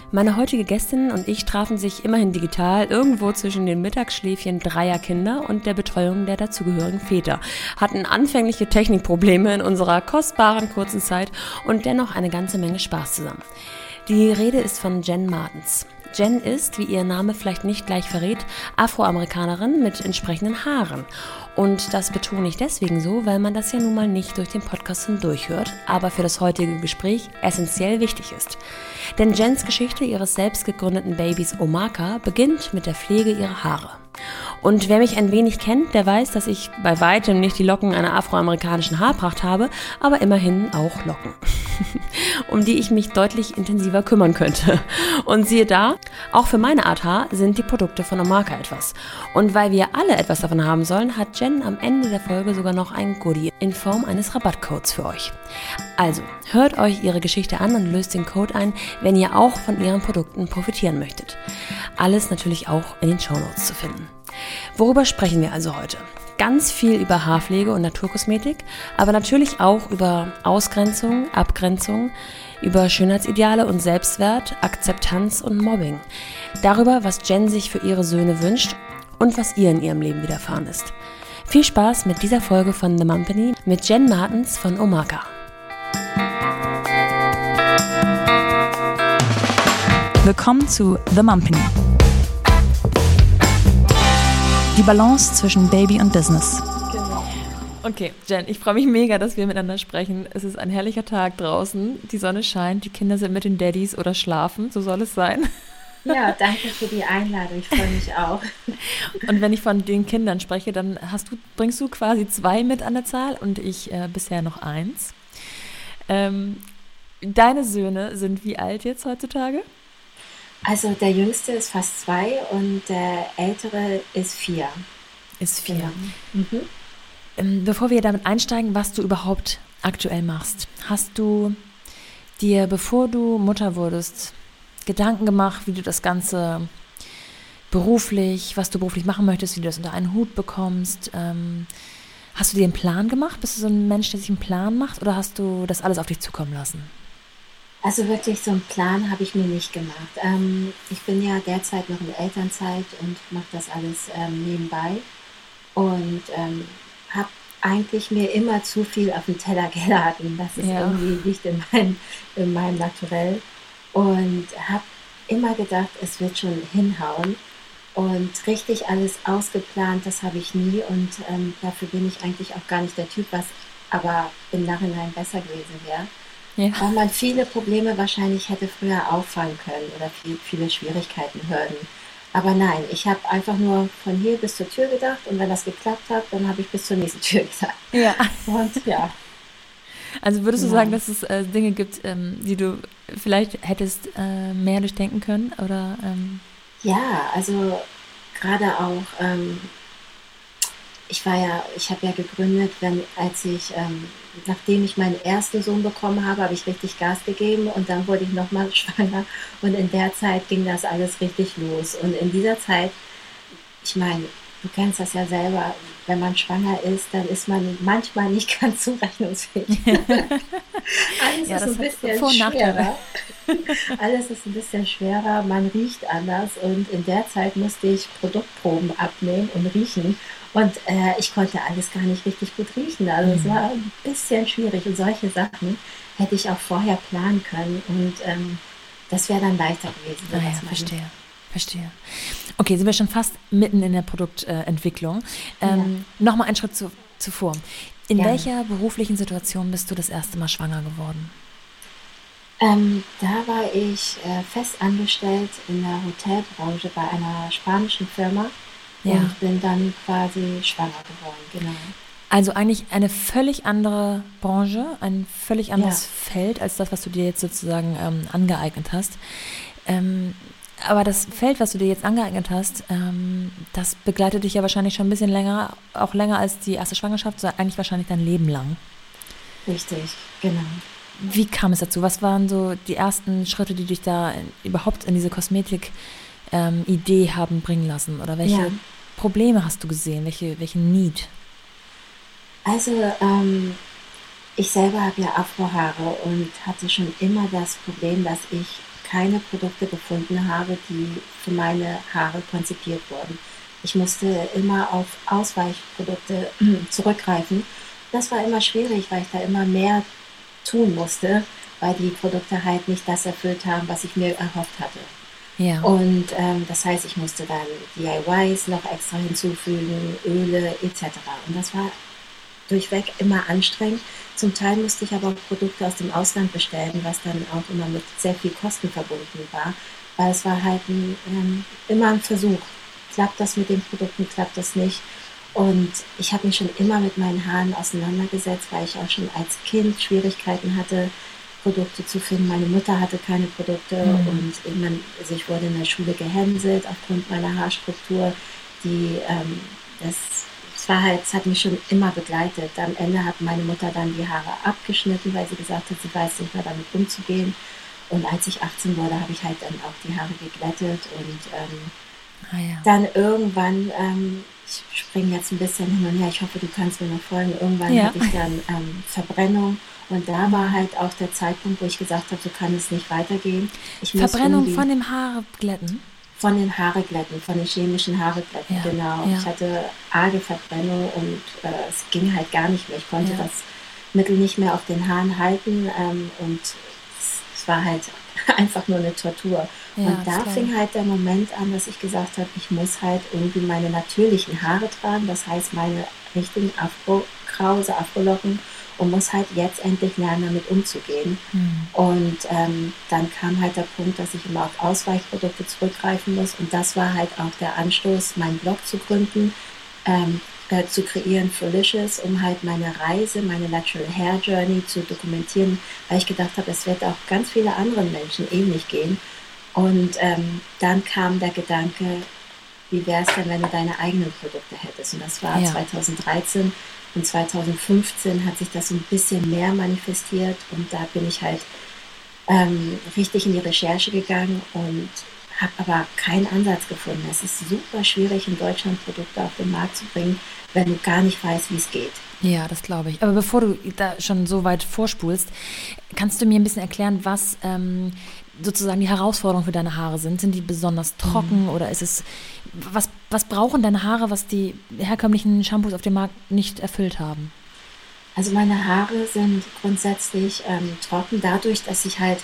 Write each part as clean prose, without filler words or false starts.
Meine heutige Gästin und ich trafen sich immerhin digital irgendwo zwischen den Mittagsschläfchen dreier Kinder und der Betreuung der dazugehörigen Väter, hatten anfängliche Technikprobleme in unserer kostbaren kurzen Zeit und dennoch eine ganze Menge Spaß zusammen. Die Rede ist von Jen Martens. Jen ist, wie ihr Name vielleicht nicht gleich verrät, Afroamerikanerin mit entsprechenden Haaren. Und das betone ich deswegen so, weil man das ja nun mal nicht durch den Podcast hindurch hört, aber für das heutige Gespräch essentiell wichtig ist. Denn Jens Geschichte ihres selbst gegründeten Babys Omaka beginnt mit der Pflege ihrer Haare. Und wer mich ein wenig kennt, der weiß, dass ich bei weitem nicht die Locken einer afroamerikanischen Haarpracht habe, aber immerhin auch Locken, um die ich mich deutlich intensiver kümmern könnte. Und siehe da, auch für meine Art Haar sind die Produkte von Omaka etwas. Und weil wir alle etwas davon haben sollen, hat Jen am Ende der Folge sogar noch ein Goodie in Form eines Rabattcodes für euch. Also, hört euch ihre Geschichte an und löst den Code ein, wenn ihr auch von ihren Produkten profitieren möchtet. Alles natürlich auch in den Shownotes zu finden. Worüber sprechen wir also heute? Ganz viel über Haarpflege und Naturkosmetik, aber natürlich auch über Ausgrenzung, Abgrenzung, über Schönheitsideale und Selbstwert, Akzeptanz und Mobbing. Darüber, was Jen sich für ihre Söhne wünscht und was ihr in ihrem Leben widerfahren ist. Viel Spaß mit dieser Folge von The Mumpany mit Jen Martens von Omaka. Willkommen zu The Mumpany. Die Balance zwischen Baby und Business. Genau. Okay, Jen, ich freue mich mega, dass wir miteinander sprechen. Es ist ein herrlicher Tag draußen. Die Sonne scheint, die Kinder sind mit den Daddys oder schlafen. So soll es sein. Ja, danke für die Einladung. Ich freue mich auch. Und wenn ich von den Kindern spreche, dann bringst du quasi 2 mit an der Zahl und ich bisher noch 1. Deine Söhne sind wie alt jetzt heutzutage? Also der Jüngste ist fast 2 und der Ältere ist 4. Ist 4. Genau. Bevor wir damit einsteigen, was du überhaupt aktuell machst, hast du dir, bevor du Mutter wurdest, Gedanken gemacht, wie du das Ganze beruflich, was du beruflich machen möchtest, wie du das unter einen Hut bekommst? Hast du dir einen Plan gemacht? Bist du so ein Mensch, der sich einen Plan macht, oder hast du das alles auf dich zukommen lassen? Also wirklich so einen Plan habe ich mir nicht gemacht. Ich bin ja derzeit noch in Elternzeit und mache das alles nebenbei und habe eigentlich mir immer zu viel auf den Teller geladen. Das ist irgendwie nicht in meinem Naturell. Und habe immer gedacht, es wird schon hinhauen. Und richtig alles ausgeplant, das habe ich nie. Und dafür bin ich eigentlich auch gar nicht der Typ, was aber im Nachhinein besser gewesen wäre. Ja. Weil man viele Probleme wahrscheinlich hätte früher auffangen können oder viele Schwierigkeiten, Hürden. Aber nein, ich habe einfach nur von hier bis zur Tür gedacht und wenn das geklappt hat, dann habe ich bis zur nächsten Tür gedacht. Ja. Und ja. Also würdest du sagen, dass es Dinge gibt, die du vielleicht hättest mehr durchdenken können? Oder, Ja, also gerade auch, ich habe ja gegründet, nachdem ich meinen ersten Sohn bekommen habe, habe ich richtig Gas gegeben und dann wurde ich nochmal schwanger und in der Zeit ging das alles richtig los. Und in dieser Zeit, ich meine, du kennst das ja selber, wenn man schwanger ist, dann ist man manchmal nicht ganz zurechnungsfähig. Alles ist ein bisschen schwerer. Alles ist ein bisschen schwerer, man riecht anders und in der Zeit musste ich Produktproben abnehmen und riechen. Und ich konnte alles gar nicht richtig gut riechen. Also es war ein bisschen schwierig. Und solche Sachen hätte ich auch vorher planen können. Und das wäre dann leichter gewesen. Verstehe. Okay, sind wir schon fast mitten in der Produktentwicklung. Nochmal einen Schritt zuvor. In welcher beruflichen Situation bist du das erste Mal schwanger geworden? Da war ich fest angestellt in der Hotelbranche bei einer spanischen Firma. Ja. Und ich bin dann quasi schwanger geworden, genau. Also eigentlich eine völlig andere Branche, ein völlig anderes Feld als das, was du dir jetzt sozusagen angeeignet hast. Aber das Feld, was du dir jetzt angeeignet hast, das begleitet dich ja wahrscheinlich schon ein bisschen länger, auch länger als die erste Schwangerschaft, sondern eigentlich wahrscheinlich dein Leben lang. Richtig, genau. Wie kam es dazu? Was waren so die ersten Schritte, die dich da überhaupt in diese Kosmetik-Idee haben bringen lassen? Oder welche Probleme hast du gesehen? Welchen Need? Also ich selber habe ja Afrohaare und hatte schon immer das Problem, dass ich keine Produkte gefunden habe, die für meine Haare konzipiert wurden. Ich musste immer auf Ausweichprodukte zurückgreifen. Das war immer schwierig, weil ich da immer mehr tun musste, weil die Produkte halt nicht das erfüllt haben, was ich mir erhofft hatte. Ja. Und das heißt, ich musste dann DIYs noch extra hinzufügen, Öle etc. Und das war durchweg immer anstrengend. Zum Teil musste ich aber auch Produkte aus dem Ausland bestellen, was dann auch immer mit sehr viel Kosten verbunden war, weil es war halt immer ein Versuch. Klappt das mit den Produkten, klappt das nicht? Und ich habe mich schon immer mit meinen Haaren auseinandergesetzt, weil ich auch schon als Kind Schwierigkeiten hatte, Produkte zu finden. Meine Mutter hatte keine Produkte und ich wurde in der Schule gehänselt aufgrund meiner Haarstruktur. Es hat mich schon immer begleitet. Am Ende hat meine Mutter dann die Haare abgeschnitten, weil sie gesagt hat, sie weiß nicht mehr damit umzugehen. Und als ich 18 wurde, habe ich halt dann auch die Haare geglättet und dann irgendwann, ich springe jetzt ein bisschen hin und her, ich hoffe, du kannst mir noch folgen, irgendwann hatte ich dann Verbrennung. Und da war halt auch der Zeitpunkt, wo ich gesagt habe, so kann es nicht weitergehen. Verbrennung von dem Haarglätten? Von den Haarglätten, von den chemischen Haarglätten, genau. Ja. Ich hatte arge Verbrennung und es ging halt gar nicht mehr. Ich konnte das Mittel nicht mehr auf den Haaren halten und es war halt einfach nur eine Tortur. Ja, und da fing halt der Moment an, dass ich gesagt habe, ich muss halt irgendwie meine natürlichen Haare tragen, das heißt meine richtigen Afro-Krause, Afrolocken, und muss halt jetzt endlich lernen, damit umzugehen. Und dann kam halt der Punkt, dass ich immer auf Ausweichprodukte zurückgreifen muss. Und das war halt auch der Anstoß, meinen Blog zu gründen, zu kreieren, Fralicious, um halt meine Reise, meine Natural Hair Journey zu dokumentieren, weil ich gedacht habe, es wird auch ganz viele anderen Menschen ähnlich gehen. Und dann kam der Gedanke, wie wäre es denn, wenn du deine eigenen Produkte hättest? Und das war 2013. Und 2015 hat sich das so ein bisschen mehr manifestiert und da bin ich halt richtig in die Recherche gegangen und habe aber keinen Ansatz gefunden. Es ist super schwierig, in Deutschland Produkte auf den Markt zu bringen, wenn du gar nicht weißt, wie es geht. Ja, das glaube ich. Aber bevor du da schon so weit vorspulst, kannst du mir ein bisschen erklären, was sozusagen die Herausforderungen für deine Haare sind? Sind die besonders trocken oder ist es, was brauchen deine Haare, was die herkömmlichen Shampoos auf dem Markt nicht erfüllt haben? Also meine Haare sind grundsätzlich trocken. Dadurch, dass ich halt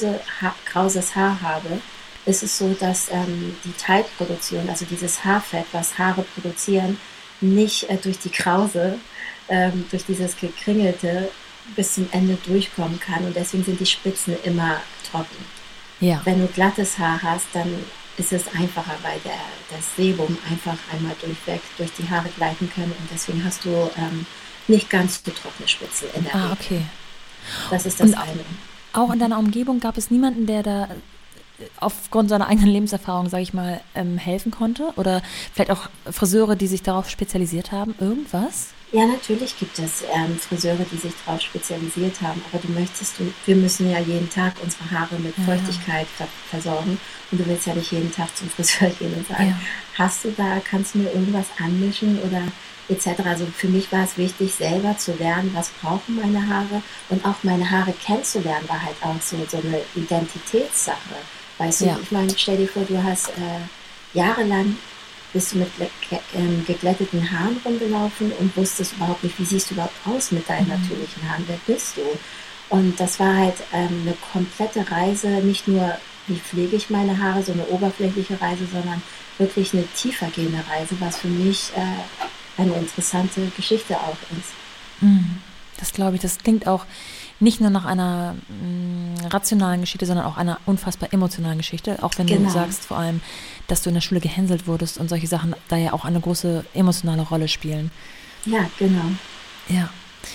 krauses Haar habe, ist es so, dass die Teigproduktion, also dieses Haarfett, was Haare produzieren, nicht durch die Krause, durch dieses Gekringelte bis zum Ende durchkommen kann. Und deswegen sind die Spitzen immer trocken. Ja. Wenn du glattes Haar hast, dann ist es einfacher, weil das Sebum einfach einmal durch die Haare gleiten kann. Und deswegen hast du nicht ganz so trockene Spitzen in der Regel. Okay. Das ist das eine. Auch in deiner Umgebung gab es niemanden, der da aufgrund seiner eigenen Lebenserfahrung, sage ich mal, helfen konnte? Oder vielleicht auch Friseure, die sich darauf spezialisiert haben? Irgendwas? Ja, natürlich gibt es Friseure, die sich darauf spezialisiert haben. Aber wir müssen ja jeden Tag unsere Haare mit Feuchtigkeit versorgen. Und du willst ja nicht jeden Tag zum Friseur gehen und sagen, kannst du mir irgendwas anmischen oder etc. Also für mich war es wichtig, selber zu lernen, was brauchen meine Haare. Und auch meine Haare kennenzulernen, war halt auch so eine Identitätssache. Weißt du, ich meine, stell dir vor, du hast jahrelang bist du mit geglätteten Haaren rumgelaufen und wusstest überhaupt nicht, wie siehst du überhaupt aus mit deinen natürlichen Haaren, wer bist du? Und das war halt eine komplette Reise, nicht nur, wie pflege ich meine Haare, so eine oberflächliche Reise, sondern wirklich eine tiefergehende Reise, was für mich eine interessante Geschichte auch ist. Das glaube ich, das klingt auch nicht nur nach einer rationalen Geschichte, sondern auch einer unfassbar emotionalen Geschichte. Auch wenn du sagst vor allem, dass du in der Schule gehänselt wurdest und solche Sachen da ja auch eine große emotionale Rolle spielen. Ja, genau. Ja.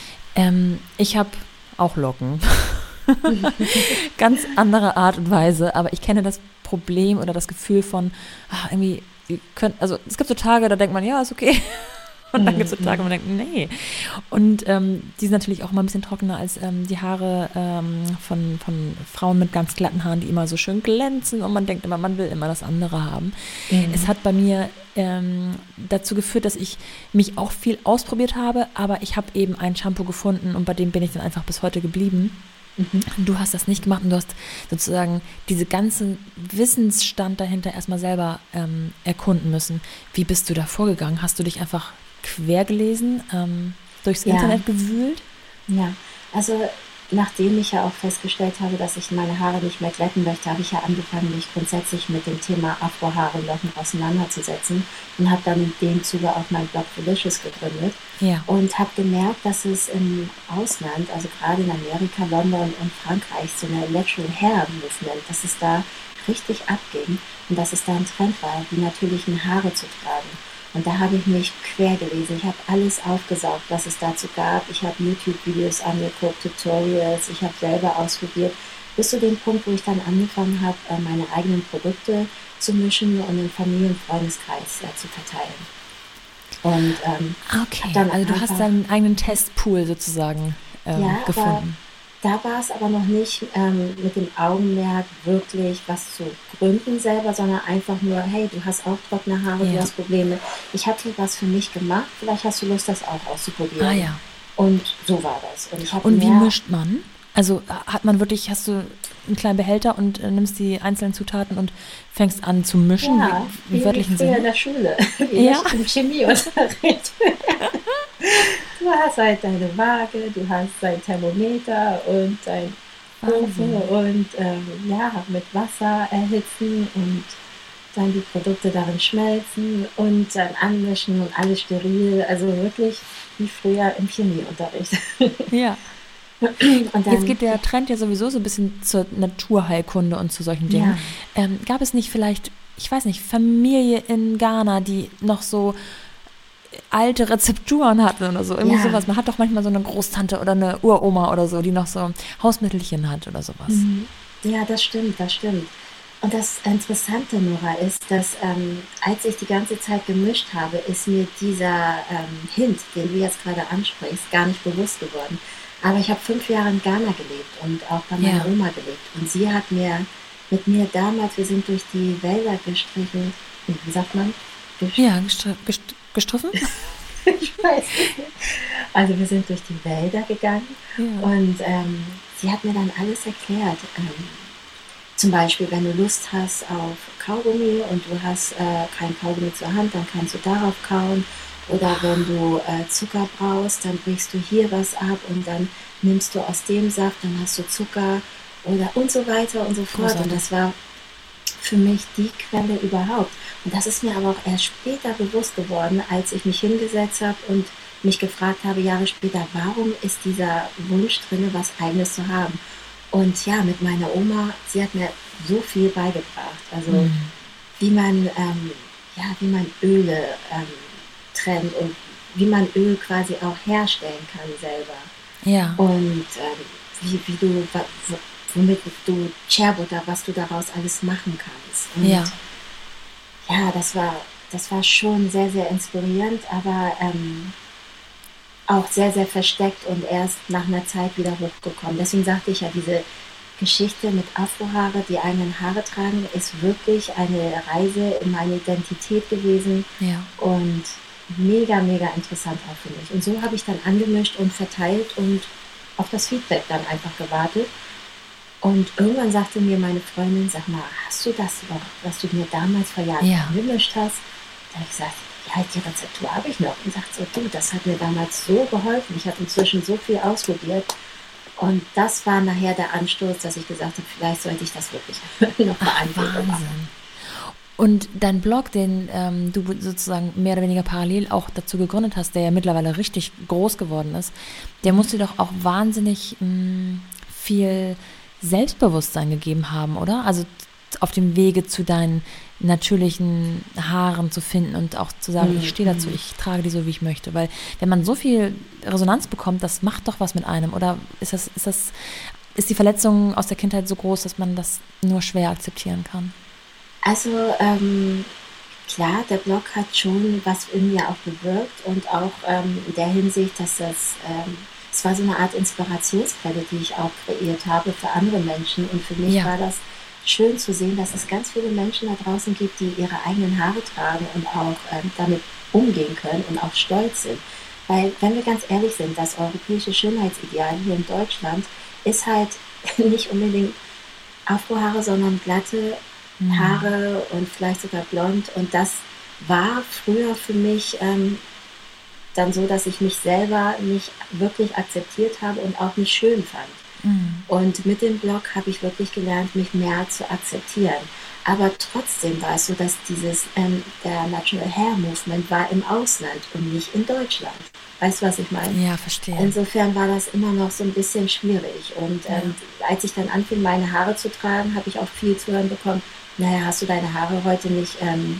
Ich habe auch Locken. Ganz andere Art und Weise, aber ich kenne das Problem oder das Gefühl von, irgendwie, es gibt so Tage, da denkt man, ja, ist okay. Und dann gibt es so Tage, wo man denkt, nee. Und die sind natürlich auch mal ein bisschen trockener als die Haare von Frauen mit ganz glatten Haaren, die immer so schön glänzen und man denkt immer, man will immer das andere haben. Es hat bei mir dazu geführt, dass ich mich auch viel ausprobiert habe, aber ich habe eben ein Shampoo gefunden und bei dem bin ich dann einfach bis heute geblieben. Du hast das nicht gemacht und du hast sozusagen diese ganze Wissensstand dahinter erstmal selber erkunden müssen. Wie bist du da vorgegangen? Hast du dich einfach quer gelesen, durchs Ja, Internet gewühlt? ja. Also nachdem ich ja auch festgestellt habe, dass ich meine Haare nicht mehr glätten möchte, habe ich ja angefangen, mich grundsätzlich mit dem Thema Afrohaare und Locken auseinanderzusetzen und habe dann in dem Zuge auch meinen Blog Felicious gegründet Ja. und habe gemerkt, dass es im Ausland, also gerade in Amerika, London und Frankreich, so eine Natural Hair Movement, dass es da richtig abging und dass es da ein Trend war, die natürlichen Haare zu tragen. Und da habe ich mich quer gelesen. Ich habe alles aufgesaugt, was es dazu gab. Ich habe YouTube-Videos angeguckt, Tutorials, ich habe selber ausprobiert, bis zu dem Punkt, wo ich dann angefangen habe, meine eigenen Produkte zu mischen und im Familien- und Freundeskreis zu verteilen. Und habe Okay, dann also du hast einfach, deinen eigenen Testpool sozusagen ja, aber gefunden. da war es aber noch nicht mit dem Augenmerk wirklich was zu gründen selber, sondern einfach nur, hey, du hast auch trockene Haare, du Ja. hast Probleme. Ich habe hier was für mich gemacht, vielleicht hast du Lust, das auch Ah auszuprobieren. ja. Und so war das. Und ich habe Und wie mehr, mischt man? Also hat man wirklich, hast du einen kleinen Behälter und nimmst die einzelnen Zutaten und fängst an zu mischen, ja, im wie wörtlichen früher in Sinne? der Schule, wie Ja. im Chemieunterricht. Du hast halt deine Waage, du hast dein Thermometer und dein Ofen Wahnsinn. und ja, mit Wasser erhitzen und dann die Produkte darin schmelzen und dann anmischen und alles steril. Also wirklich wie früher im Chemieunterricht. Ja. Und Jetzt dann, geht der Trend ja sowieso so ein bisschen zur Naturheilkunde und zu solchen Dingen. ja, Gab es nicht vielleicht, ich weiß nicht, Familie in Ghana, die noch so alte Rezepturen hatten oder so? Irgendwie ja, sowas. Man hat doch manchmal so eine Großtante oder eine Uroma oder so, die noch so Hausmittelchen hat oder sowas. mhm. Ja, das stimmt, das stimmt. Und das Interessante, Nora, ist, dass als ich die ganze Zeit gemischt habe, ist mir dieser Hint, den du jetzt gerade ansprichst, gar nicht bewusst geworden. Aber ich habe 5 Jahre in Ghana gelebt und auch bei meiner Ja. Oma gelebt. Und sie hat mir mit mir damals, wir sind durch die Wälder gestrichen, nee, wie sagt man? Ja, gestriffen? Ich weiß nicht mehr. Also wir sind durch die Wälder gegangen Ja. und sie hat mir dann alles erklärt. Zum Beispiel, wenn du Lust hast auf Kaugummi und du hast kein Kaugummi zur Hand, dann kannst du darauf kauen. Oder wenn du Zucker brauchst, dann brichst du hier was ab und dann nimmst du aus dem Saft, dann hast du Zucker oder und so weiter und so fort. Und Großartig. das war für mich die Quelle überhaupt. Und das ist mir aber auch erst später bewusst geworden, als ich mich hingesetzt habe und mich gefragt habe, Jahre später, warum ist dieser Wunsch drin, was Eigenes zu haben? Und ja, mit meiner Oma, sie hat mir so viel beigebracht. Also wie man, wie man Öle trennt und wie man Öl quasi auch herstellen kann selber. Ja. Und wie du, womit du Shea-Butter, was du daraus alles machen kannst. Und Ja. ja, das war schon sehr, sehr inspirierend, aber auch sehr, sehr versteckt und erst nach einer Zeit wieder hochgekommen. Deswegen sagte ich ja, diese Geschichte mit Afrohaare, die eigenen Haare tragen, ist wirklich eine Reise in meine Identität gewesen Ja. und mega, mega interessant auch für mich. Und so habe ich dann angemischt und verteilt und auf das Feedback dann einfach gewartet. Und irgendwann sagte mir meine Freundin, sag mal, hast du das noch, was du mir damals vor Jahren Ja. angemischt hast? Da habe ich gesagt, ja, die Rezeptur habe ich noch. Und sagt so, du, das hat mir damals so geholfen. Ich habe inzwischen so viel ausprobiert. Und das war nachher der Anstoß, dass ich gesagt habe, vielleicht sollte ich das wirklich nochmal Ach, angehen und machen. Wahnsinn. Und dein Blog, den du sozusagen mehr oder weniger parallel auch dazu gegründet hast, der ja mittlerweile richtig groß geworden ist, der muss dir doch auch wahnsinnig viel Selbstbewusstsein gegeben haben, oder? Also auf dem Wege zu deinen natürlichen Haaren zu finden und auch zu sagen, ich stehe dazu, ich trage die so, wie ich möchte. Weil wenn man so viel Resonanz bekommt, das macht doch was mit einem. Oder ist die Verletzung aus der Kindheit so groß, dass man das nur schwer akzeptieren kann? Also klar, der Blog hat schon was in mir auch bewirkt und auch in der Hinsicht, dass es war so eine Art Inspirationsquelle, die ich auch kreiert habe für andere Menschen. Und für mich Ja, war das schön zu sehen, dass es ganz viele Menschen da draußen gibt, die ihre eigenen Haare tragen und auch damit umgehen können und auch stolz sind. Weil, wenn wir ganz ehrlich sind, das europäische Schönheitsideal hier in Deutschland ist halt nicht unbedingt Afrohaare, sondern glatte Haare und vielleicht sogar blond. Und das war früher für mich dann so, dass ich mich selber nicht wirklich akzeptiert habe und auch nicht schön fand. Und mit dem Blog habe ich wirklich gelernt, mich mehr zu akzeptieren. Aber trotzdem war es so, dass der Natural Hair Movement war im Ausland und nicht in Deutschland. Weißt du, was ich meine? Ja, verstehe. Insofern war das immer noch so ein bisschen schwierig. Und als ich dann anfing, meine Haare zu tragen, habe ich auch viel zu hören bekommen, naja, hast du deine Haare heute nicht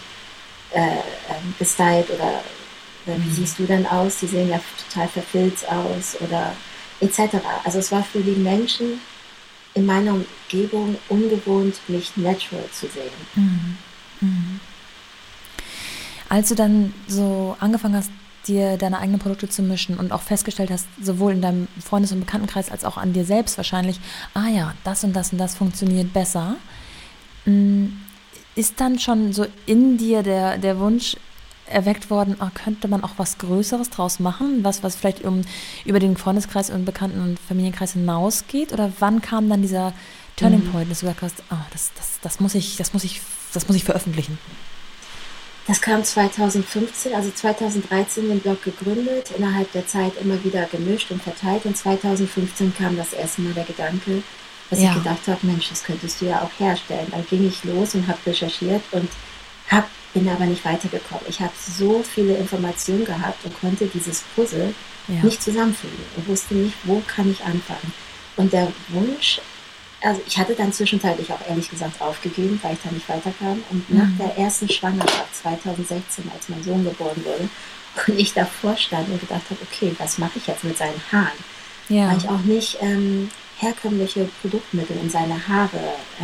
gestylt oder wie siehst du denn aus? Die sehen ja total verfilzt aus oder etc. Also es war für die Menschen in meiner Umgebung ungewohnt, mich natural zu sehen. Als du dann so angefangen hast, dir deine eigenen Produkte zu mischen und auch festgestellt hast, sowohl in deinem Freundes- und Bekanntenkreis als auch an dir selbst wahrscheinlich, das und das und das funktioniert besser, ist dann schon so in dir der Wunsch erweckt worden, könnte man auch was Größeres draus machen, was vielleicht über den Freundeskreis und Bekannten- und Familienkreis hinausgeht? Oder wann kam dann dieser Turning Point, dass du gesagt hast, das muss ich veröffentlichen? Das kam 2015, also 2013 den Blog gegründet, innerhalb der Zeit immer wieder gemischt und verteilt. Und 2015 kam das erste Mal der Gedanke, dass ich gedacht habe, Mensch, das könntest du ja auch herstellen. Dann ging ich los und habe recherchiert und bin aber nicht weitergekommen. Ich habe so viele Informationen gehabt und konnte dieses Puzzle nicht zusammenfügen und wusste nicht, wo kann ich anfangen. Und der Wunsch, also ich hatte dann zwischenzeitlich auch ehrlich gesagt aufgegeben, weil ich da nicht weiterkam. Und nach der ersten Schwangerschaft 2016, als mein Sohn geboren wurde, und ich davor stand und gedacht habe, okay, was mache ich jetzt mit seinen Haaren? Weil ich auch nicht herkömmliche Produktmittel in seine Haare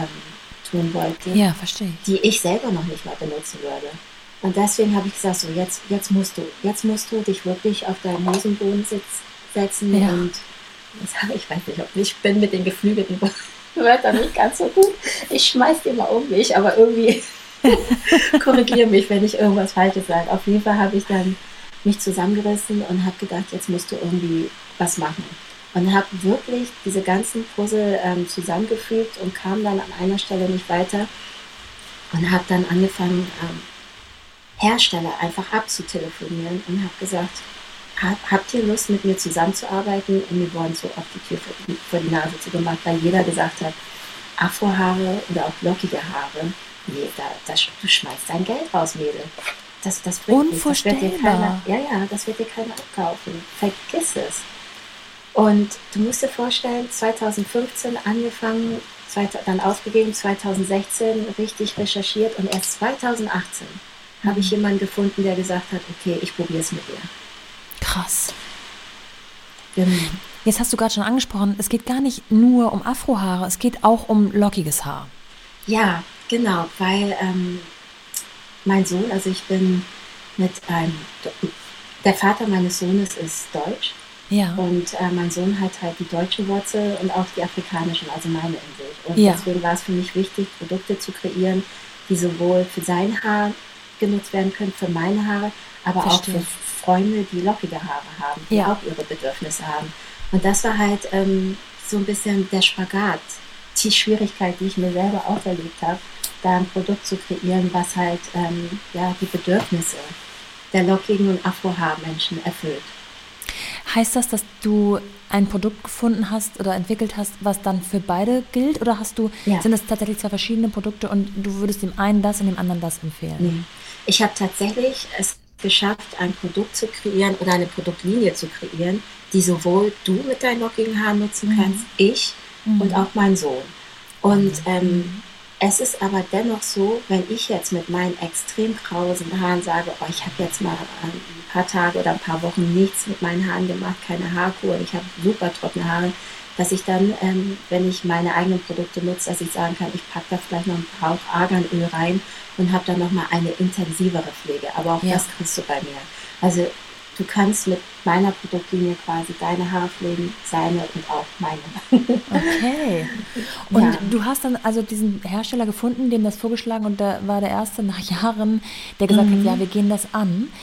tun wollte, verstehe ich, die ich selber noch nicht mal benutzen würde. Und deswegen habe ich gesagt, so jetzt musst du dich wirklich auf deinen Hosenboden setzen und ich weiß nicht, ich bin mit den geflügelten Wörtern nicht ganz so gut. Ich schmeiß die mal um mich, aber irgendwie korrigiere mich, wenn ich irgendwas Falsches sage. Auf jeden Fall habe ich dann mich zusammengerissen und habe gedacht, jetzt musst du irgendwie was machen. Und habe wirklich diese ganzen Puzzle zusammengefügt und kam dann an einer Stelle nicht weiter und habe dann angefangen, Hersteller einfach abzutelefonieren und habe gesagt, habt ihr Lust, mit mir zusammenzuarbeiten? Und mir wurden so auf die Tür vor die Nase zugemacht, weil jeder gesagt hat, Afrohaare oder auch lockige Haare, nee, du schmeißt dein Geld raus, Mädel. Das bringt nichts. Das wird dir keiner abkaufen. Vergiss es. Und du musst dir vorstellen, 2015 angefangen, dann ausgegeben, 2016 richtig recherchiert und erst 2018 habe ich jemanden gefunden, der gesagt hat, okay, ich probiere es mit dir. Krass. Genau. Jetzt hast du gerade schon angesprochen, es geht gar nicht nur um Afrohaare, es geht auch um lockiges Haar. Ja, genau, weil mein Sohn, also ich bin der Vater meines Sohnes ist deutsch. Ja. Und mein Sohn hat halt die deutsche Wurzel und auch die afrikanischen, also meine in sich. Und deswegen war es für mich wichtig, Produkte zu kreieren, die sowohl für sein Haar genutzt werden können, für meine Haare, aber auch für Freunde, die lockige Haare haben, die auch ihre Bedürfnisse haben. Und das war halt so ein bisschen der Spagat, die Schwierigkeit, die ich mir selber auferlegt habe, da ein Produkt zu kreieren, was halt die Bedürfnisse der lockigen und Afrohaarmenschen erfüllt. Heißt das, dass du ein Produkt gefunden hast oder entwickelt hast, was dann für beide gilt? Oder sind das tatsächlich zwei verschiedene Produkte und du würdest dem einen das und dem anderen das empfehlen? Nee. Ich habe tatsächlich es geschafft, ein Produkt zu kreieren oder eine Produktlinie zu kreieren, die sowohl du mit deinen lockigen Haaren nutzen kannst, ich und auch mein Sohn. Und es ist aber dennoch so, wenn ich jetzt mit meinen extrem krausen Haaren sage, ich habe jetzt mal ein paar Tage oder ein paar Wochen nichts mit meinen Haaren gemacht, keine Haarkur und ich habe super trockene Haare, dass ich dann, wenn ich meine eigenen Produkte nutze, dass ich sagen kann, ich packe da vielleicht noch einen Hauch Arganöl rein und habe dann nochmal eine intensivere Pflege. Aber auch das kriegst du bei mir. Also du kannst mit meiner Produktlinie quasi deine Haare pflegen, seine und auch meine. Okay. Und du hast dann also diesen Hersteller gefunden, dem das vorgeschlagen und da war der erste nach Jahren, der gesagt hat, ja, wir gehen das an.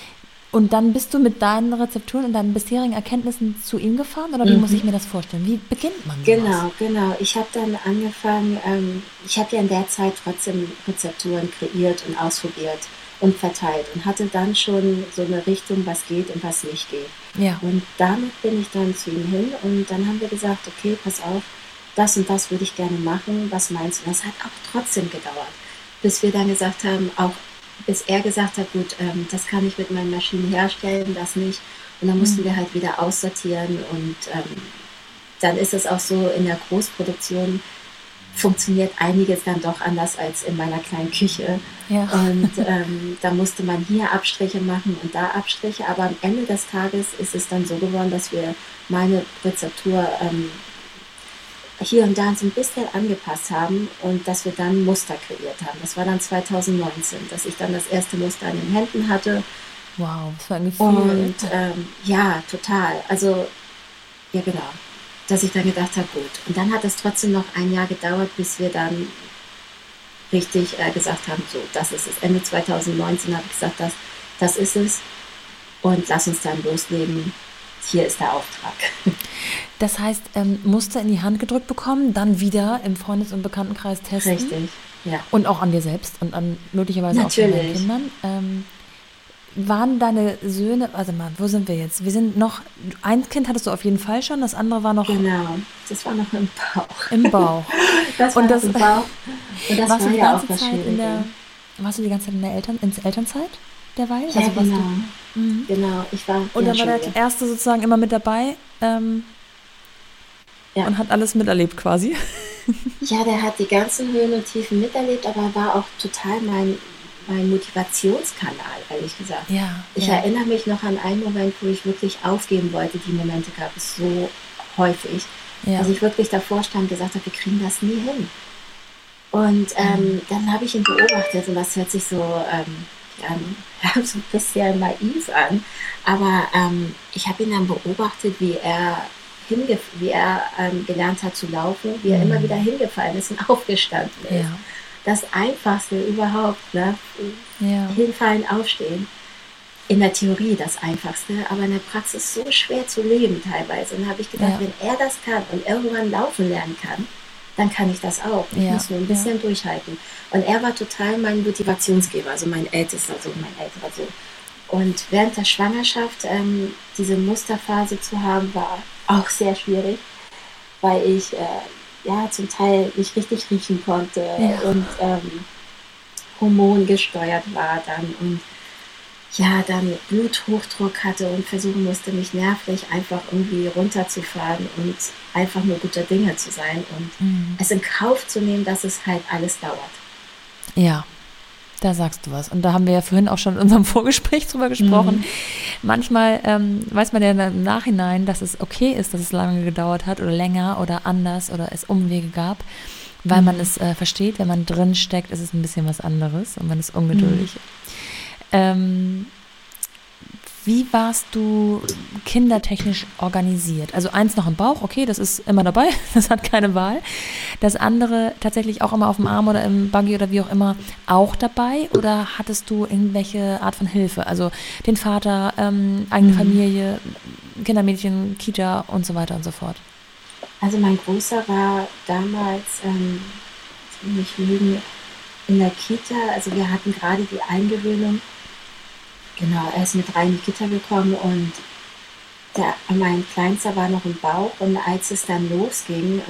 Und dann bist du mit deinen Rezepturen und deinen bisherigen Erkenntnissen zu ihm gefahren? Oder wie muss ich mir das vorstellen? Wie beginnt man sowas? Genau. Ich habe dann angefangen, ich habe ja in der Zeit trotzdem Rezepturen kreiert und ausprobiert und verteilt und hatte dann schon so eine Richtung, was geht und was nicht geht. Ja. Und damit bin ich dann zu ihm hin und dann haben wir gesagt, okay, pass auf, das und das würde ich gerne machen, was meinst du? Das hat auch trotzdem gedauert, bis wir dann gesagt haben, auch bis er gesagt hat, gut, das kann ich mit meinen Maschinen herstellen, das nicht. Und dann mussten wir halt wieder aussortieren und dann ist es auch so, in der Großproduktion funktioniert einiges dann doch anders als in meiner kleinen Küche. Ja. Und da musste man hier Abstriche machen und da Abstriche, aber am Ende des Tages ist es dann so geworden, dass wir meine Rezeptur hier und da so ein bisschen angepasst haben und dass wir dann Muster kreiert haben. Das war dann 2019, dass ich dann das erste Muster an den Händen hatte. Wow, was für ein Gefühl. Und ja, total. Also, ja genau. Dass ich dann gedacht habe, gut. Und dann hat es trotzdem noch ein Jahr gedauert, bis wir dann richtig gesagt haben, so, das ist es. Ende 2019 habe ich gesagt, das ist es. Und lass uns dann loslegen. Hier ist der Auftrag. Das heißt, Muster in die Hand gedrückt bekommen, dann wieder im Freundes- und Bekanntenkreis testen. Richtig, ja. Und auch an dir selbst und an möglicherweise auch an deinen Kindern. Waren deine Söhne, also mal, wo sind wir jetzt? Wir sind noch, ein Kind hattest du auf jeden Fall schon, das andere war noch... Genau, das war noch im Bauch. Im Bauch. Das war noch im Bauch. Und das warst war du die ja ganze auch was Zeit Schwieriges. warst du die ganze Zeit in der Elternzeit derweil? Ja, also warst genau. Du, Genau, ich war... und dann war der Entschuldige. Erste sozusagen immer mit dabei Ja. und hat alles miterlebt quasi. Ja, der hat die ganzen Höhen und Tiefen miterlebt, aber war auch total mein Motivationskanal, ehrlich gesagt. Ja. Ich erinnere mich noch an einen Moment, wo ich wirklich aufgeben wollte. Die Momente gab es so häufig. Ja. Also ich wirklich davor stand und gesagt habe, wir kriegen das nie hin. Und dann habe ich ihn beobachtet und das hört sich so, so ein bisschen naiv an. Aber ich habe ihn dann beobachtet, wie er gelernt hat zu laufen, wie er immer wieder hingefallen ist und aufgestanden ist. Ja. Das Einfachste überhaupt, ne? Ja. Hinfallen, aufstehen. In der Theorie das Einfachste, aber in der Praxis so schwer zu leben teilweise. Und da habe ich gedacht, wenn er das kann und irgendwann laufen lernen kann, dann kann ich das auch. Ich muss nur ein bisschen durchhalten. Und er war total mein Motivationsgeber, also mein älterer Sohn. Und während der Schwangerschaft diese Musterphase zu haben, war auch sehr schwierig, weil ich zum Teil nicht richtig riechen konnte und hormongesteuert war dann und dann Bluthochdruck hatte und versuchen musste, mich nervlich einfach irgendwie runterzufahren und einfach nur guter Dinge zu sein und es in Kauf zu nehmen, dass es halt alles dauert. Ja, da sagst du was. Und da haben wir ja vorhin auch schon in unserem Vorgespräch drüber gesprochen. Manchmal weiß man ja im Nachhinein, dass es okay ist, dass es lange gedauert hat oder länger oder anders oder es Umwege gab, weil man es versteht. Wenn man drin steckt, ist es ein bisschen was anderes und man ist ungeduldig. Wie warst du kindertechnisch organisiert? Also eins noch im Bauch, okay, das ist immer dabei, das hat keine Wahl. Das andere tatsächlich auch immer auf dem Arm oder im Buggy oder wie auch immer auch dabei? Oder hattest du irgendwelche Art von Hilfe? Also den Vater, eigene Familie, Kindermädchen, Kita und so weiter und so fort. Also mein Großer war damals, nicht lügen, in der Kita, also wir hatten gerade die Eingewöhnung. Genau, er ist mit 3 in die Kita gekommen und mein Kleinster war noch im Bauch und als es dann losging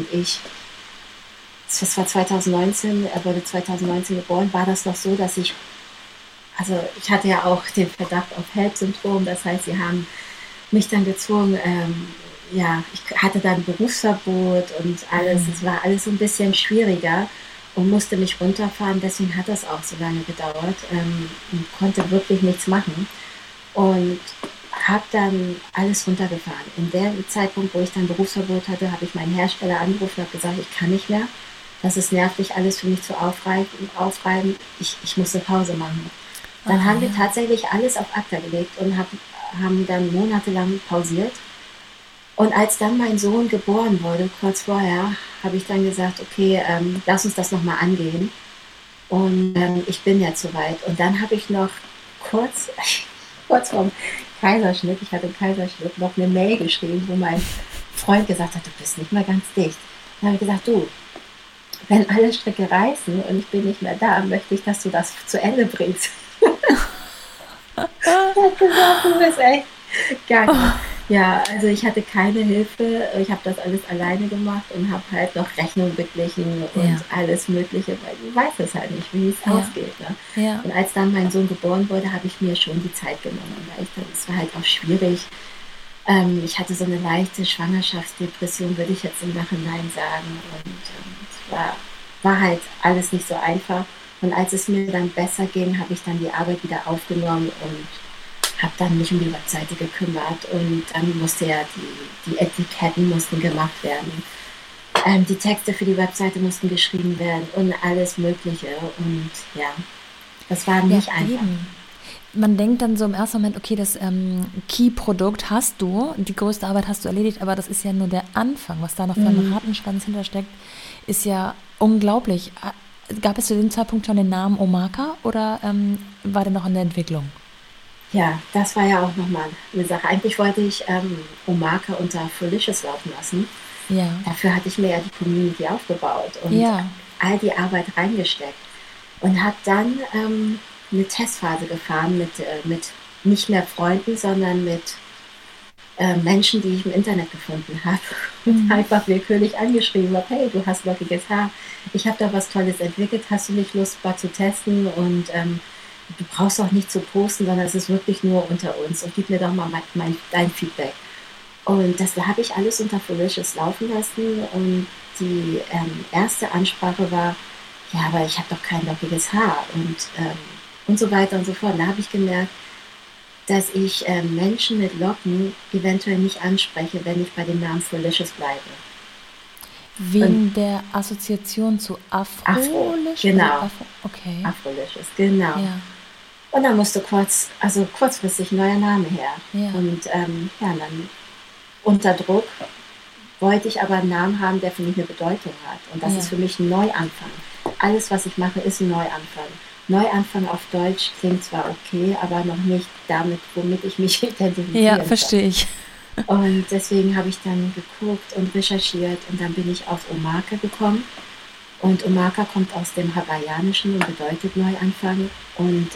das war 2019, er wurde 2019 geboren, war das noch so, dass ich hatte ja auch den Verdacht auf HELLP-Syndrom, das heißt, sie haben mich dann gezwungen, ich hatte dann Berufsverbot und alles, es war alles so ein bisschen schwieriger. Und musste mich runterfahren, deswegen hat das auch so lange gedauert und konnte wirklich nichts machen und habe dann alles runtergefahren. In dem Zeitpunkt, wo ich dann Berufsverbot hatte, habe ich meinen Hersteller angerufen und habe gesagt, ich kann nicht mehr, das ist nervlich alles für mich zu aufreiben, ich muss eine Pause machen. Dann haben wir tatsächlich alles auf Akta gelegt und haben dann monatelang pausiert. Und als dann mein Sohn geboren wurde, kurz vorher, habe ich dann gesagt, okay, lass uns das nochmal angehen. Und ich bin jetzt soweit. Und dann habe ich noch kurz, kurz vorm Kaiserschnitt, ich hatte einen Kaiserschnitt, noch eine Mail geschrieben, wo mein Freund gesagt hat, du bist nicht mehr ganz dicht. Dann habe ich gesagt, du, wenn alle Stricke reißen und ich bin nicht mehr da, möchte ich, dass du das zu Ende bringst. Er hat gesagt, du bist echt gaga. Ja, also ich hatte keine Hilfe. Ich habe das alles alleine gemacht und habe halt noch Rechnung beglichen und Ja, alles Mögliche, weil du weißt es halt nicht, wie es ja, ausgeht. Ne? ja. Und als dann mein Sohn geboren wurde, habe ich mir schon die Zeit genommen. Weil es war halt auch schwierig. Ich hatte so eine leichte Schwangerschaftsdepression, würde ich jetzt im Nachhinein sagen. Und es war halt alles nicht so einfach. Und als es mir dann besser ging, habe ich dann die Arbeit wieder aufgenommen und habe dann mich um die Webseite gekümmert. Und dann musste ja die Etiketten mussten gemacht werden. Die Texte für die Webseite mussten geschrieben werden und alles Mögliche. Und ja, das war Ja, nicht einfach. eben. Man denkt dann so im ersten Moment, okay, das Key-Produkt hast du, die größte Arbeit hast du erledigt, aber das ist ja nur der Anfang. Was da noch für einen Mhm. Rattenschwanz hintersteckt, ist ja unglaublich. Gab es zu dem Zeitpunkt schon den Namen Omaka oder war der noch in der Entwicklung? Ja, das war ja auch nochmal eine Sache. Eigentlich wollte ich Omaka unter Felicious laufen lassen. Ja, Dafür hatte ich mir ja die Community aufgebaut und ja. all die Arbeit reingesteckt und habe dann eine Testphase gefahren mit nicht mehr Freunden, sondern mit Menschen, die ich im Internet gefunden habe und Mhm. einfach willkürlich angeschrieben habe, hey, du hast lockiges Haar, ich habe da was Tolles entwickelt, hast du nicht Lust, mal zu testen und du brauchst auch nicht zu posten, sondern es ist wirklich nur unter uns und gib mir doch mal dein Feedback. Und das habe ich alles unter Felicious laufen lassen und die erste Ansprache war, ja, aber ich habe doch kein lockiges Haar und so weiter und so fort. Und da habe ich gemerkt, dass ich Menschen mit Locken eventuell nicht anspreche, wenn ich bei dem Namen Felicious bleibe. Und Wegen der Assoziation zu Afro, Afrolisch? Also genau, Afro, okay. Afrolicious, genau. Ja, Und dann musste kurzfristig ein neuer Name her. ja, Und ja, dann unter Druck wollte ich aber einen Namen haben, der für mich eine Bedeutung hat. Und das ist ja. für mich ein Neuanfang. Alles, was ich mache, ist ein Neuanfang. Neuanfang auf Deutsch klingt zwar okay, aber noch nicht damit, womit ich mich Ja, identifizieren kann. verstehe ich. Und deswegen habe ich dann geguckt und recherchiert und dann bin ich auf Omaka gekommen. Und Omaka kommt aus dem Hawaiianischen und bedeutet Neuanfang. Und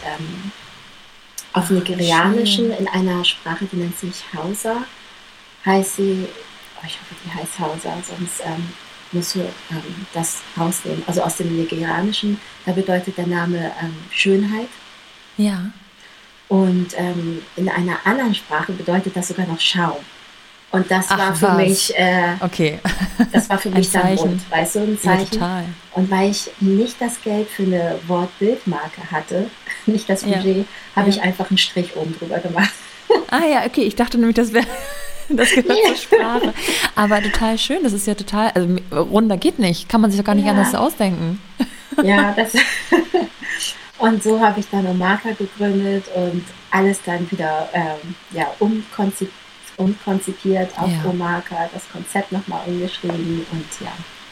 auf Ach, wie Nigerianischen schön. in einer Sprache, die nennt sich Hausa, heißt sie, oh, ich hoffe, die heißt Hausa, sonst musst du das rausnehmen. Also aus dem Nigerianischen, da bedeutet der Name Schönheit. Ja. Und in einer anderen Sprache bedeutet das sogar noch Schaum. Und Ach was. Okay. das war für Ein mich dann rund, Zeichen. weißt du, ein Ja, Zeichen. total. Und weil ich nicht das Geld für eine Wortbildmarke hatte, nicht das Ja, Budget, habe ich ja. einfach einen Strich oben drüber gemacht. Ah ja, okay. Ich dachte nämlich, das wäre, das gehört zur Nee. Sprache. Aber total schön. Das ist ja total, also runder geht nicht. Kann man sich doch gar nicht anders Ja, ausdenken. ja, das. Und so habe ich dann Omaka gegründet und alles dann wieder ja, umkonzipiert auf Ja, Omaka, das Konzept nochmal umgeschrieben und ja.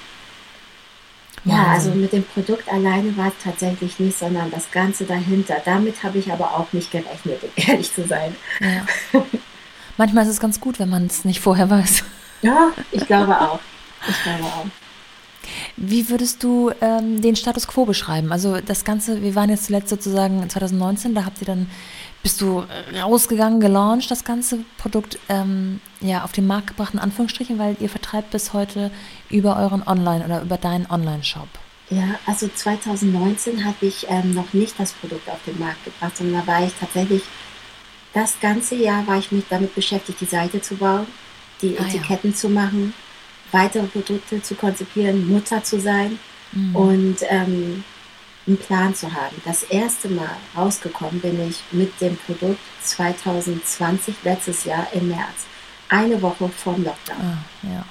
Ja, also Wahnsinn. mit dem Produkt alleine war es tatsächlich nicht, sondern das Ganze dahinter. Damit habe ich aber auch nicht gerechnet, um ehrlich zu sein. Ja. Manchmal ist es ganz gut, wenn man es nicht vorher weiß. Ja, ich glaube auch. Ich glaube auch. Wie würdest du den Status quo beschreiben? Also das Ganze, wir waren jetzt zuletzt sozusagen 2019, da habt ihr dann, bist du rausgegangen, gelauncht, das ganze Produkt ja, auf den Markt gebracht, in Anführungsstrichen, weil ihr vertreibt bis heute über euren Online- oder über deinen Online-Shop. Ja, also 2019 habe ich noch nicht das Produkt auf den Markt gebracht, sondern da war ich tatsächlich, das ganze Jahr war ich mich damit beschäftigt, die Seite zu bauen, die Ah ja. Etiketten zu machen, weitere Produkte zu konzipieren, Mutter zu sein Mhm. und einen Plan zu haben. Das erste Mal rausgekommen bin ich mit dem Produkt 2020, letztes Jahr im März. Eine Woche vorm Lockdown. Ah, ja.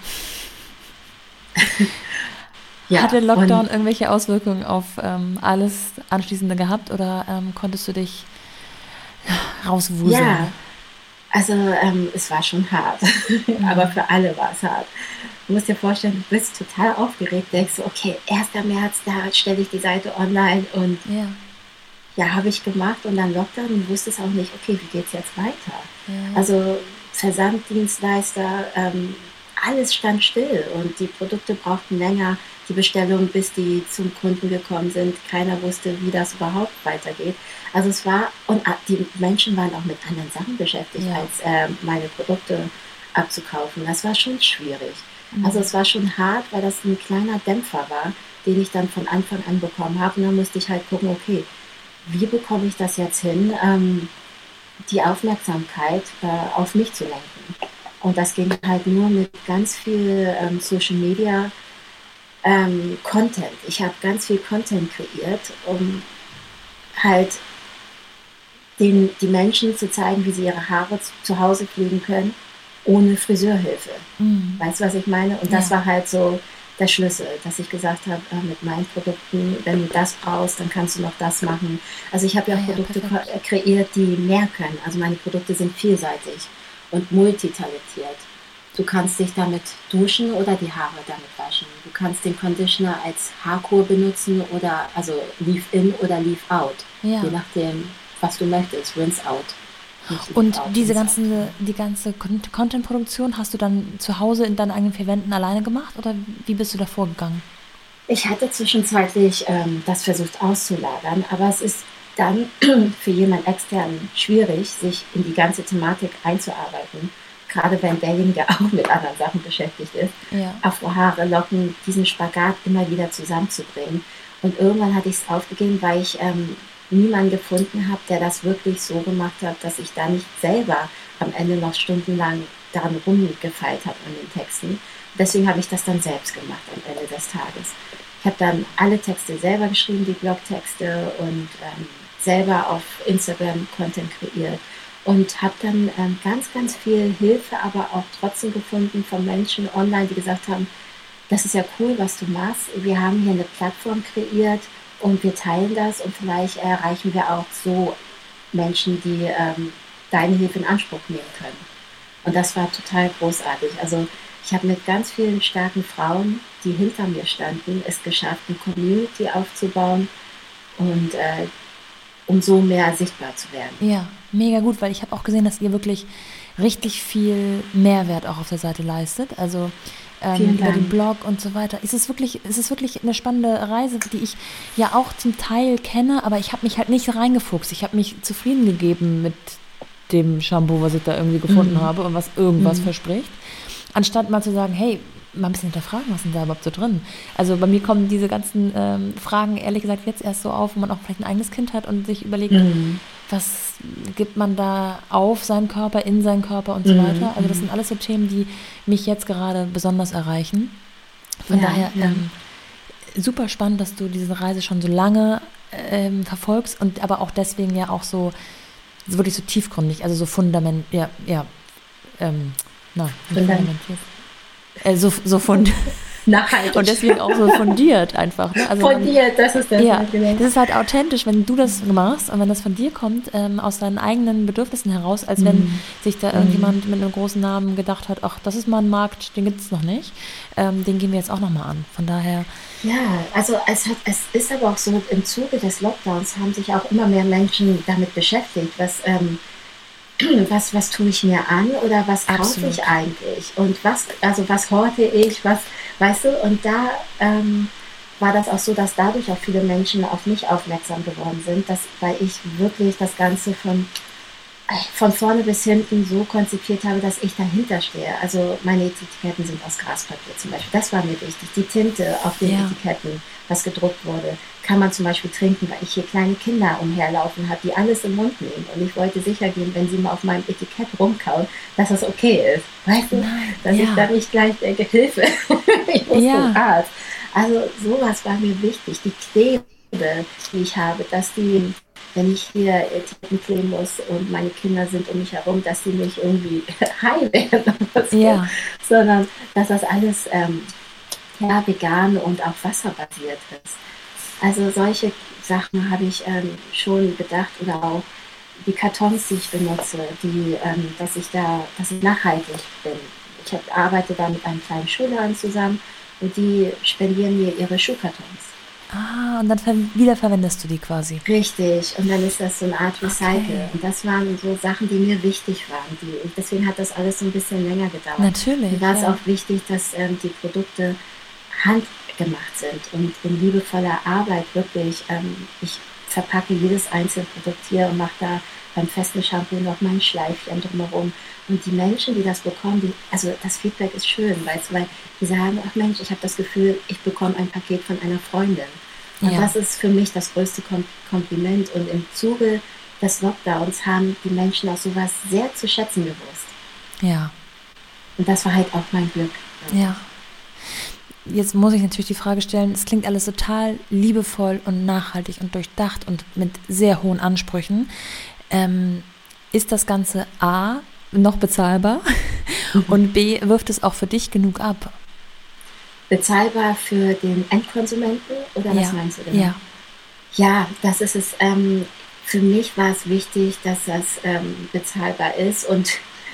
Hat Ja, der und Lockdown irgendwelche Auswirkungen auf alles Anschließende gehabt oder konntest du dich rauswuseln? ja, also es war schon hart, aber Mhm. für alle war es hart. Du musst dir vorstellen, du bist total aufgeregt, denkst so, okay, 1. März, da stelle ich die Seite online und Ja, ja, habe ich gemacht und dann Lockdown und wusste es auch nicht, okay, wie geht es jetzt weiter? Ja. Also Versanddienstleister, alles stand still und die Produkte brauchten länger, die Bestellungen, bis die zum Kunden gekommen sind. Keiner wusste, wie das überhaupt weitergeht. Also es war, und die Menschen waren auch mit anderen Sachen beschäftigt, Ja. als meine Produkte abzukaufen. Das war schon schwierig. Also es war schon hart, weil das ein kleiner Dämpfer war, den ich dann von Anfang an bekommen habe. Und dann musste ich halt gucken, okay, wie bekomme ich das jetzt hin, die Aufmerksamkeit auf mich zu lenken. Und das ging halt nur mit ganz viel Social Media Content. Ich habe ganz viel Content kreiert, um halt die Menschen zu zeigen, wie sie ihre Haare zu Hause pflegen können, ohne Friseurhilfe. Weißt du, was ich meine? Und das Ja. war halt so der Schlüssel, dass ich gesagt habe, mit meinen Produkten, wenn du das brauchst, dann kannst du noch das machen. Also ich habe ja Ah ja, Produkte perfekt. kreiert, die mehr können. Also meine Produkte sind vielseitig und multitalentiert. Du kannst dich damit duschen oder die Haare damit waschen. Du kannst den Conditioner als Haarkur benutzen oder also Leave-In oder Leave-Out. Ja. Je nachdem, was du möchtest. Rinse-Out. Nicht Und Leave-Out, die Rinse-Out. ganze Content-Produktion hast du dann zu Hause in deinen eigenen 4 Wänden alleine gemacht oder wie bist du da vorgegangen? Ich hatte zwischenzeitlich das versucht auszulagern, aber es ist dann für jemand extern schwierig, sich in die ganze Thematik einzuarbeiten, gerade wenn derjenige auch mit anderen Sachen beschäftigt ist. Ja. Afrohaare, Locken, diesen Spagat immer wieder zusammenzubringen. Und irgendwann hatte ich es aufgegeben, weil ich niemanden gefunden habe, der das wirklich so gemacht hat, dass ich da nicht selber am Ende noch stundenlang daran rumgefeilt habe an den Texten. Deswegen habe ich das dann selbst gemacht am Ende des Tages. Ich habe dann alle Texte selber geschrieben, die Blogtexte und selber auf Instagram Content kreiert und habe dann ganz, ganz viel Hilfe, aber auch trotzdem gefunden von Menschen online, die gesagt haben, das ist ja cool, was du machst. Wir haben hier eine Plattform kreiert und wir teilen das und vielleicht erreichen wir auch so Menschen, die deine Hilfe in Anspruch nehmen können. Und das war total großartig. Also ich habe mit ganz vielen starken Frauen, die hinter mir standen, es geschafft, eine Community aufzubauen und um so mehr sichtbar zu werden. Ja, mega gut, weil ich habe auch gesehen, dass ihr wirklich richtig viel Mehrwert auch auf der Seite leistet. Also Vielen über den Dank. Blog und so weiter. Es ist wirklich eine spannende Reise, die ich ja auch zum Teil kenne, aber ich habe mich halt nicht reingefuchst. Ich habe mich zufrieden gegeben mit dem Shampoo, was ich da irgendwie gefunden habe und was irgendwas verspricht. Anstatt mal zu sagen, hey, mal ein bisschen hinterfragen, was ist denn da überhaupt so drin? Also bei mir kommen diese ganzen Fragen ehrlich gesagt jetzt erst so auf, wo man auch vielleicht ein eigenes Kind hat und sich überlegt, was gibt man da auf seinen Körper, in seinen Körper und so weiter. Also das sind alles so Themen, die mich jetzt gerade besonders erreichen. Von Ja, daher ja. super spannend, dass du diese Reise schon so lange verfolgst und aber auch deswegen ja auch so wirklich so tiefgründig, also so fundamentiert. So Nachhaltig. und deswegen auch so fundiert einfach. Ne? Also Von dir, das ist das. ja, Genau. das ist halt authentisch, wenn du das machst und wenn das von dir kommt, aus deinen eigenen Bedürfnissen heraus, als wenn sich da irgendjemand mit einem großen Namen gedacht hat, ach, das ist mal ein Markt, den gibt es noch nicht, den gehen wir jetzt auch nochmal an. Von daher, Ja, also es ist aber auch so, im Zuge des Lockdowns haben sich auch immer mehr Menschen damit beschäftigt, was tue ich mir an oder was kaufe Absolut. ich eigentlich und was horte ich, weißt du, und da war das auch so, dass dadurch auch viele Menschen auf mich aufmerksam geworden sind, weil ich wirklich das Ganze von vorne bis hinten so konzipiert habe, dass ich dahinter stehe. Also meine Etiketten sind aus Graspapier zum Beispiel. Das war mir wichtig. Die Tinte auf den Ja. Etiketten, was gedruckt wurde, kann man zum Beispiel trinken, weil ich hier kleine Kinder umherlaufen habe, die alles im Mund nehmen. Und ich wollte sicher gehen, wenn sie mal auf meinem Etikett rumkauen, dass das okay ist. Weißt du? Nein, Dass ja. ich da nicht gleich denke, Hilfe, ich muss Ja. zum Arzt. Also sowas war mir wichtig. Die Klebe, die ich habe, dass die, wenn ich hier Etiketten kleben muss und meine Kinder sind um mich herum, dass die nicht irgendwie high werden oder so, Ja. sondern dass das alles vegan und auch wasserbasiert ist. Also solche Sachen habe ich schon bedacht oder auch die Kartons, die ich benutze, dass ich nachhaltig bin. Arbeite da mit einem kleinen Schulladen zusammen und die spendieren mir ihre Schuhkartons. Und dann wiederverwendest du die quasi. Richtig, und dann ist das so eine Art Recycle. Okay. Und das waren so Sachen, die mir wichtig waren. Deswegen hat das alles so ein bisschen länger gedauert. Natürlich, Mir war es ja. auch wichtig, dass die Produkte handgemacht sind und in liebevoller Arbeit wirklich. Ich verpacke jedes einzelne Produkt hier und mache da beim festen Shampoo noch mal ein Schleifchen drumherum. Und die Menschen, die das bekommen, also das Feedback ist schön, weil die sagen, ach Mensch, ich habe das Gefühl, ich bekomme ein Paket von einer Freundin. Und Ja. das ist für mich das größte Kompliment. Und im Zuge des Lockdowns haben die Menschen auch sowas sehr zu schätzen gewusst. Ja. Und das war halt auch mein Glück. Ja. Jetzt muss ich natürlich die Frage stellen, es klingt alles total liebevoll und nachhaltig und durchdacht und mit sehr hohen Ansprüchen. Ist das Ganze A, noch bezahlbar und B, wirft es auch für dich genug ab? Bezahlbar für den Endkonsumenten oder was meinst du genau? Ja. Ja, das ist es. Für mich war es wichtig, dass das bezahlbar ist und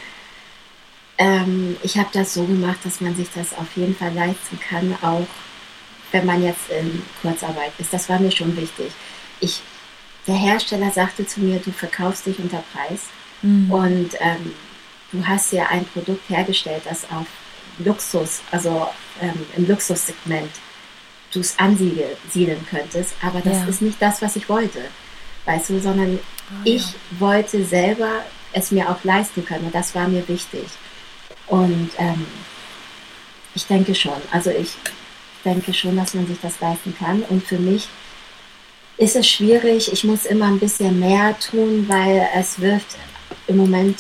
ich habe das so gemacht, dass man sich das auf jeden Fall leisten kann, auch wenn man jetzt in Kurzarbeit ist. Das war mir schon wichtig. Der Hersteller sagte zu mir, du verkaufst dich unter Preis und du hast ja ein Produkt hergestellt, das auf Luxus, also im Luxussegment du es ansiedeln könntest, aber das ist nicht das, was ich wollte, weißt du, sondern ich wollte selber es mir auch leisten können und das war mir wichtig. Und ich denke schon, dass man sich das leisten kann und für mich ist es schwierig, ich muss immer ein bisschen mehr tun, weil es wirft im Moment,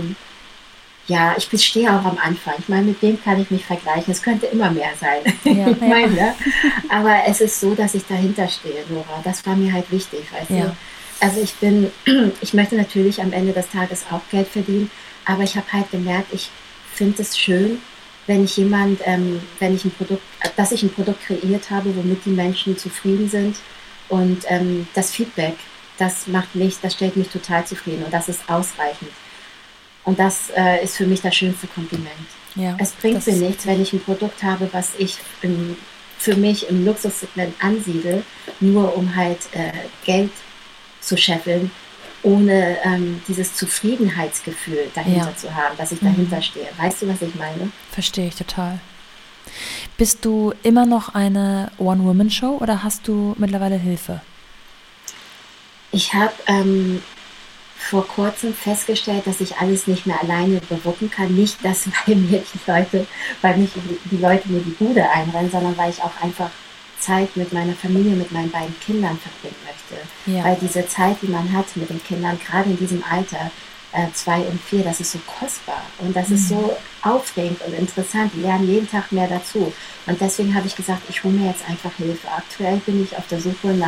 ich stehe auch am Anfang. Ich meine, mit dem kann ich mich vergleichen. Es könnte immer mehr sein. Ich meine, aber es ist so, dass ich dahinter stehe, Nora. Das war mir halt wichtig, weißt du? Also ich möchte natürlich am Ende des Tages auch Geld verdienen, aber ich habe halt gemerkt, ich finde es schön, dass ich ein Produkt kreiert habe, womit die Menschen zufrieden sind und das Feedback, das stellt mich total zufrieden und das ist ausreichend. Und das ist für mich das schönste Kompliment. Ja, es bringt mir nichts, wenn ich ein Produkt habe, was ich für mich im Luxussegment ansiedle, nur um halt Geld zu scheffeln, ohne dieses Zufriedenheitsgefühl dahinter zu haben, dass ich dahinter stehe. Weißt du, was ich meine? Verstehe ich total. Bist du immer noch eine One-Woman-Show oder hast du mittlerweile Hilfe? Ich habe vor kurzem festgestellt, dass ich alles nicht mehr alleine bewuppen kann. Nicht, dass weil die Leute mir die Bude einrennen, sondern weil ich auch einfach Zeit mit meiner Familie, mit meinen beiden Kindern verbringen möchte. Ja. Weil diese Zeit, die man hat mit den Kindern, gerade in diesem Alter, 2 und 4, das ist so kostbar und das ist so aufregend und interessant. Die lernen jeden Tag mehr dazu. Und deswegen habe ich gesagt, ich hole mir jetzt einfach Hilfe. Aktuell bin ich auf der Suche nach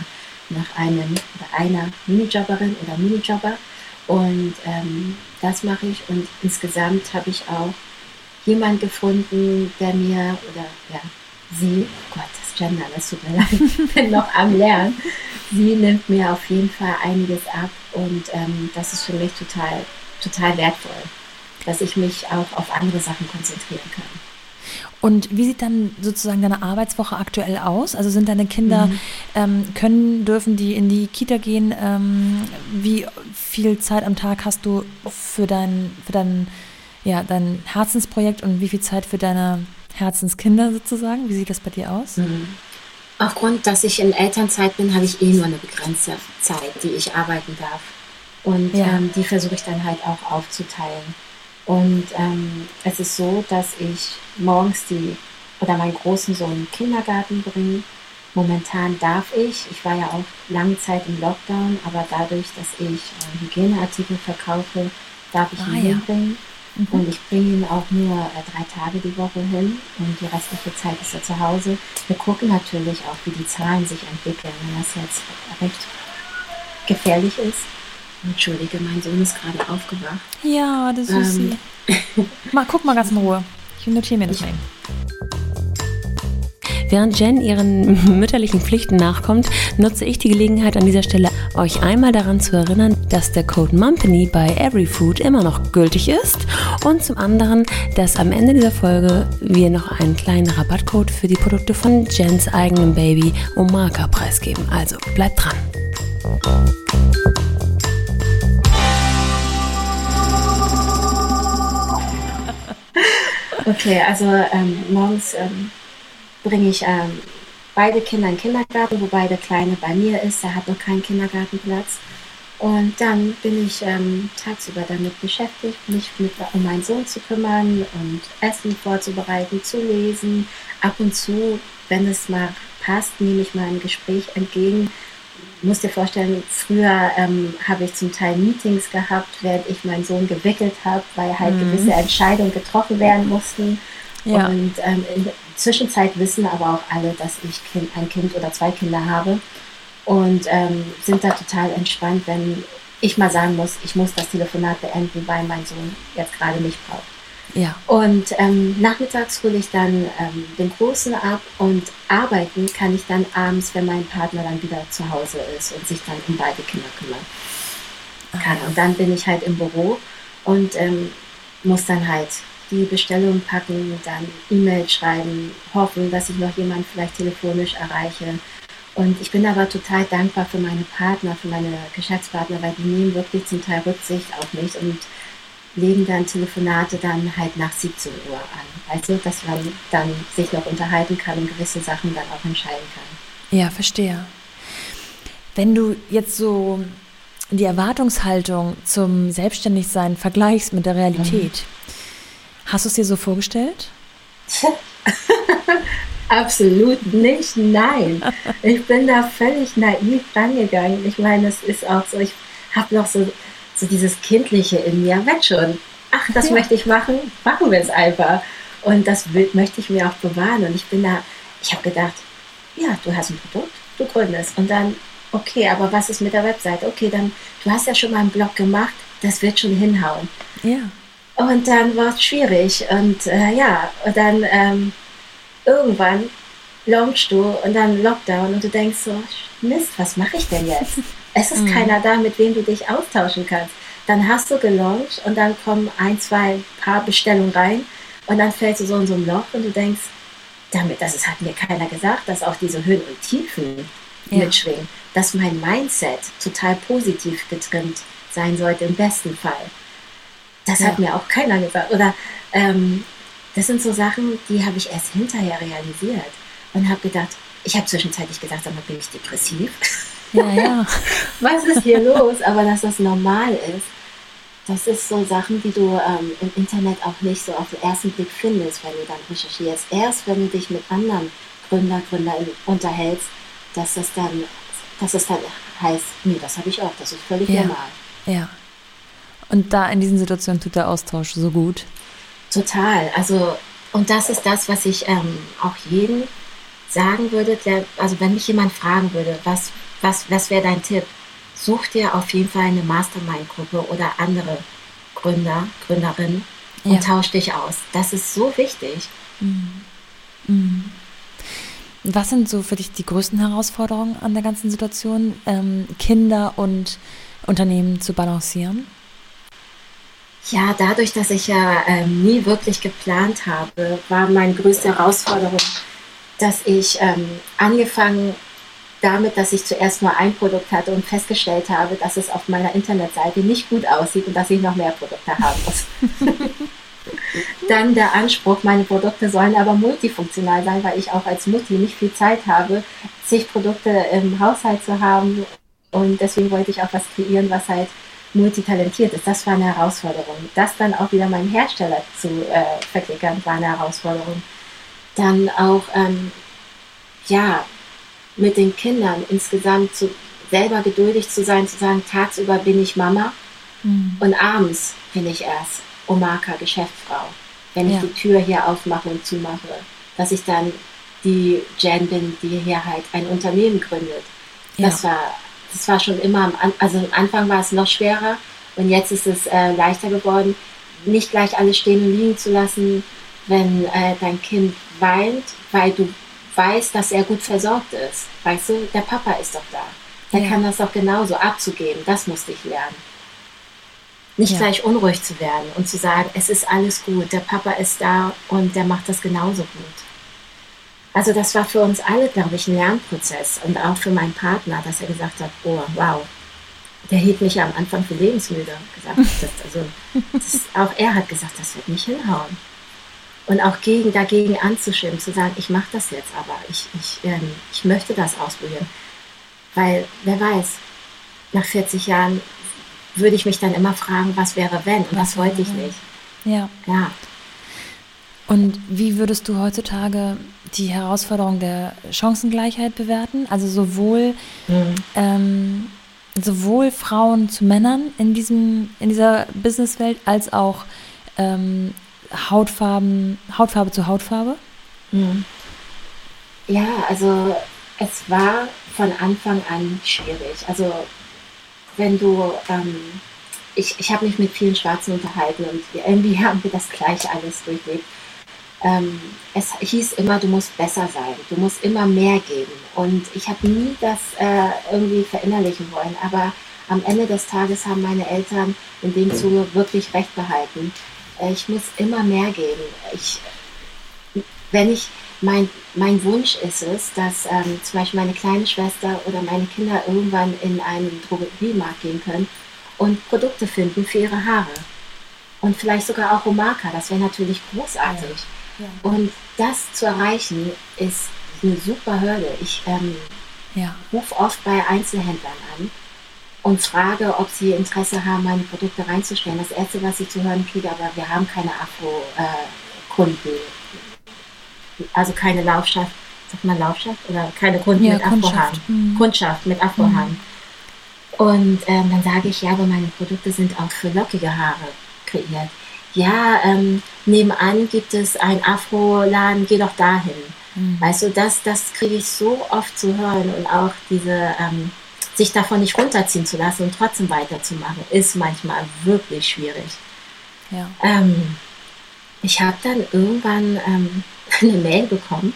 einer Minijobberin oder Minijobber und das mache ich und insgesamt habe ich auch jemanden gefunden, der mir sie, oh Gott, das Gender, das tut mir leid, ich bin noch am Lernen, sie nimmt mir auf jeden Fall einiges ab und das ist für mich total, total wertvoll, dass ich mich auch auf andere Sachen konzentrieren kann. Und wie sieht dann sozusagen deine Arbeitswoche aktuell aus? Also sind deine Kinder, dürfen die in die Kita gehen? Wie viel Zeit am Tag hast du für dein Herzensprojekt und wie viel Zeit für deine Herzenskinder sozusagen? Wie sieht das bei dir aus? Aufgrund, dass ich in Elternzeit bin, habe ich nur eine begrenzte Zeit, die ich arbeiten darf. Und die versuche ich dann halt auch aufzuteilen. Und es ist so, dass ich morgens meinen großen Sohn in den Kindergarten bringe. Momentan darf ich war ja auch lange Zeit im Lockdown, aber dadurch, dass ich Hygieneartikel verkaufe, darf ich ihn hinbringen. Und ich bringe ihn auch nur 3 Tage die Woche hin und die restliche Zeit ist er zu Hause. Wir gucken natürlich auch, wie die Zahlen sich entwickeln, wenn das jetzt recht gefährlich ist. Entschuldige, mein Sohn ist gerade aufgewacht. Ja, das ist sie. Guck mal ganz in Ruhe. Ich notiere mir das mal. Während Jen ihren mütterlichen Pflichten nachkommt, nutze ich die Gelegenheit an dieser Stelle, euch einmal daran zu erinnern, dass der Code Mumpany bei Everyfood immer noch gültig ist und zum anderen, dass am Ende dieser Folge wir noch einen kleinen Rabattcode für die Produkte von Jens eigenem Baby Omaka preisgeben. Also bleibt dran. Okay, also morgens bringe ich beide Kinder in den Kindergarten, wobei der Kleine bei mir ist, der hat noch keinen Kindergartenplatz. Und dann bin ich tagsüber damit beschäftigt, mich um meinen Sohn zu kümmern und Essen vorzubereiten, zu lesen. Ab und zu, wenn es mal passt, nehme ich mal ein Gespräch entgegen. Du musst dir vorstellen, früher habe ich zum Teil Meetings gehabt, während ich meinen Sohn gewickelt habe, weil halt gewisse Entscheidungen getroffen werden mussten. Ja. Und in der Zwischenzeit wissen aber auch alle, dass ich ein Kind oder 2 Kinder habe und sind da total entspannt, wenn ich mal sagen muss, ich muss das Telefonat beenden, weil mein Sohn jetzt gerade mich braucht. Ja. Und nachmittags hole ich dann den Großen ab und arbeiten kann ich dann abends, wenn mein Partner dann wieder zu Hause ist und sich dann um beide Kinder kümmern kann. Und dann bin ich halt im Büro und muss dann halt die Bestellung packen, dann E-Mail schreiben, hoffen, dass ich noch jemanden vielleicht telefonisch erreiche. Und ich bin aber total dankbar für meine Partner, für meine Geschäftspartner, weil die nehmen wirklich zum Teil Rücksicht auf mich und legen dann Telefonate dann halt nach 17 Uhr an. Also, dass man dann sich noch unterhalten kann und gewisse Sachen dann auch entscheiden kann. Ja, verstehe. Wenn du jetzt so die Erwartungshaltung zum Selbstständigsein vergleichst mit der Realität, hast du es dir so vorgestellt? Absolut nicht, nein. Ich bin da völlig naiv rangegangen. Ich meine, es ist auch so, ich habe noch so dieses Kindliche in mir, wird schon. Ach, das möchte ich machen, machen wir es einfach. Und das möchte ich mir auch bewahren. Und ich habe gedacht, ja, du hast ein Produkt, du gründest. Und dann, okay, aber was ist mit der Webseite? Okay, dann, du hast ja schon mal einen Blog gemacht, das wird schon hinhauen. Ja. Und dann war es schwierig. Und und dann irgendwann launchst du und dann Lockdown und du denkst so, Mist, was mache ich denn jetzt? Es ist keiner da, mit wem du dich austauschen kannst. Dann hast du gelauncht und dann kommen paar Bestellungen rein und dann fällst du so in so ein Loch und du denkst, das hat mir keiner gesagt, dass auch diese Höhen und Tiefen mitschwingen, dass mein Mindset total positiv getrimmt sein sollte, im besten Fall. Das hat mir auch keiner gesagt. Oder das sind so Sachen, die habe ich erst hinterher realisiert und habe gedacht, ich habe zwischenzeitlich gedacht, aber bin ich depressiv? Ja. Was ist hier los? Aber dass das normal ist, das ist so Sachen, die du im Internet auch nicht so auf den ersten Blick findest, wenn du dann recherchierst. Erst wenn du dich mit anderen Gründerinnen unterhältst, dass es dann heißt, nee, das habe ich auch, das ist völlig normal. Ja. Und da in diesen Situationen tut der Austausch so gut. Total. Also, und das ist das, was ich auch jedem sagen würde, also wenn mich jemand fragen würde, was wäre dein Tipp? Such dir auf jeden Fall eine Mastermind-Gruppe oder andere Gründerinnen und tausch dich aus. Das ist so wichtig. Was sind so für dich die größten Herausforderungen an der ganzen Situation, Kinder und Unternehmen zu balancieren? Ja, dadurch, dass ich ja nie wirklich geplant habe, war meine größte Herausforderung, dass ich angefangen damit, dass ich zuerst nur ein Produkt hatte und festgestellt habe, dass es auf meiner Internetseite nicht gut aussieht und dass ich noch mehr Produkte haben muss. Dann der Anspruch, meine Produkte sollen aber multifunktional sein, weil ich auch als Mutti nicht viel Zeit habe, zig Produkte im Haushalt zu haben. Und deswegen wollte ich auch was kreieren, was halt multitalentiert ist. Das war eine Herausforderung. Das dann auch wieder meinen Hersteller zu verklickern, war eine Herausforderung. Dann auch, mit den Kindern insgesamt selber geduldig zu sein, zu sagen, tagsüber bin ich Mama und abends bin ich erst Omaka, Geschäftsfrau. Wenn ich die Tür hier aufmache und zumache, dass ich dann die Jen bin, die hier halt ein Unternehmen gründet. Das war schon immer, also am Anfang war es noch schwerer und jetzt ist es leichter geworden, nicht gleich alles stehen und liegen zu lassen, wenn dein Kind weint, weil du weiß, dass er gut versorgt ist. Weißt du, der Papa ist doch da. Der kann das doch genauso abzugeben. Das musste ich lernen. Nicht gleich unruhig zu werden und zu sagen, es ist alles gut, der Papa ist da und der macht das genauso gut. Also das war für uns alle, glaube ich, ein Lernprozess und auch für meinen Partner, dass er gesagt hat, oh, wow, der hielt mich ja am Anfang für lebensmüde. Auch er hat gesagt, das wird nicht hinhauen. Und auch dagegen anzuschwimmen, zu sagen, ich mache das jetzt, aber ich möchte das ausprobieren. Weil, wer weiß, nach 40 Jahren würde ich mich dann immer fragen, was wäre wenn? Und das wollte ich nicht. Ja. Und wie würdest du heutzutage die Herausforderung der Chancengleichheit bewerten? Also sowohl Frauen zu Männern in dieser Businesswelt als auch Hautfarbe zu Hautfarbe? Ja, also es war von Anfang an schwierig. Also wenn du, ich habe mich mit vielen Schwarzen unterhalten und irgendwie haben wir das gleich alles durchlebt. Es hieß immer, du musst besser sein, du musst immer mehr geben. Und ich habe nie das irgendwie verinnerlichen wollen. Aber am Ende des Tages haben meine Eltern in dem Zuge wirklich recht behalten. Ich muss immer mehr geben. Mein Wunsch ist es, dass zum Beispiel meine kleine Schwester oder meine Kinder irgendwann in einen Drogeriemarkt gehen können und Produkte finden für ihre Haare. Und vielleicht sogar auch Omaka, das wäre natürlich großartig. Ja. Und das zu erreichen, ist eine super Hürde. Ich rufe oft bei Einzelhändlern an und frage, ob sie Interesse haben, meine Produkte reinzustellen. Das Erste, was ich zu hören kriege, aber wir haben keine Afro-Kunden. Also keine Laufschaft, sagt man Laufschaft? Oder keine Kunden mit Afrohahn. Kundschaft mit Afrohahn. Und dann sage ich, ja, aber meine Produkte sind auch für lockige Haare kreiert. Ja, nebenan gibt es einen Afro-Laden, geh doch dahin. Weißt du, das kriege ich so oft zu hören und auch diese, sich davon nicht runterziehen zu lassen und trotzdem weiterzumachen, ist manchmal wirklich schwierig. Ja. Ich habe dann irgendwann eine Mail bekommen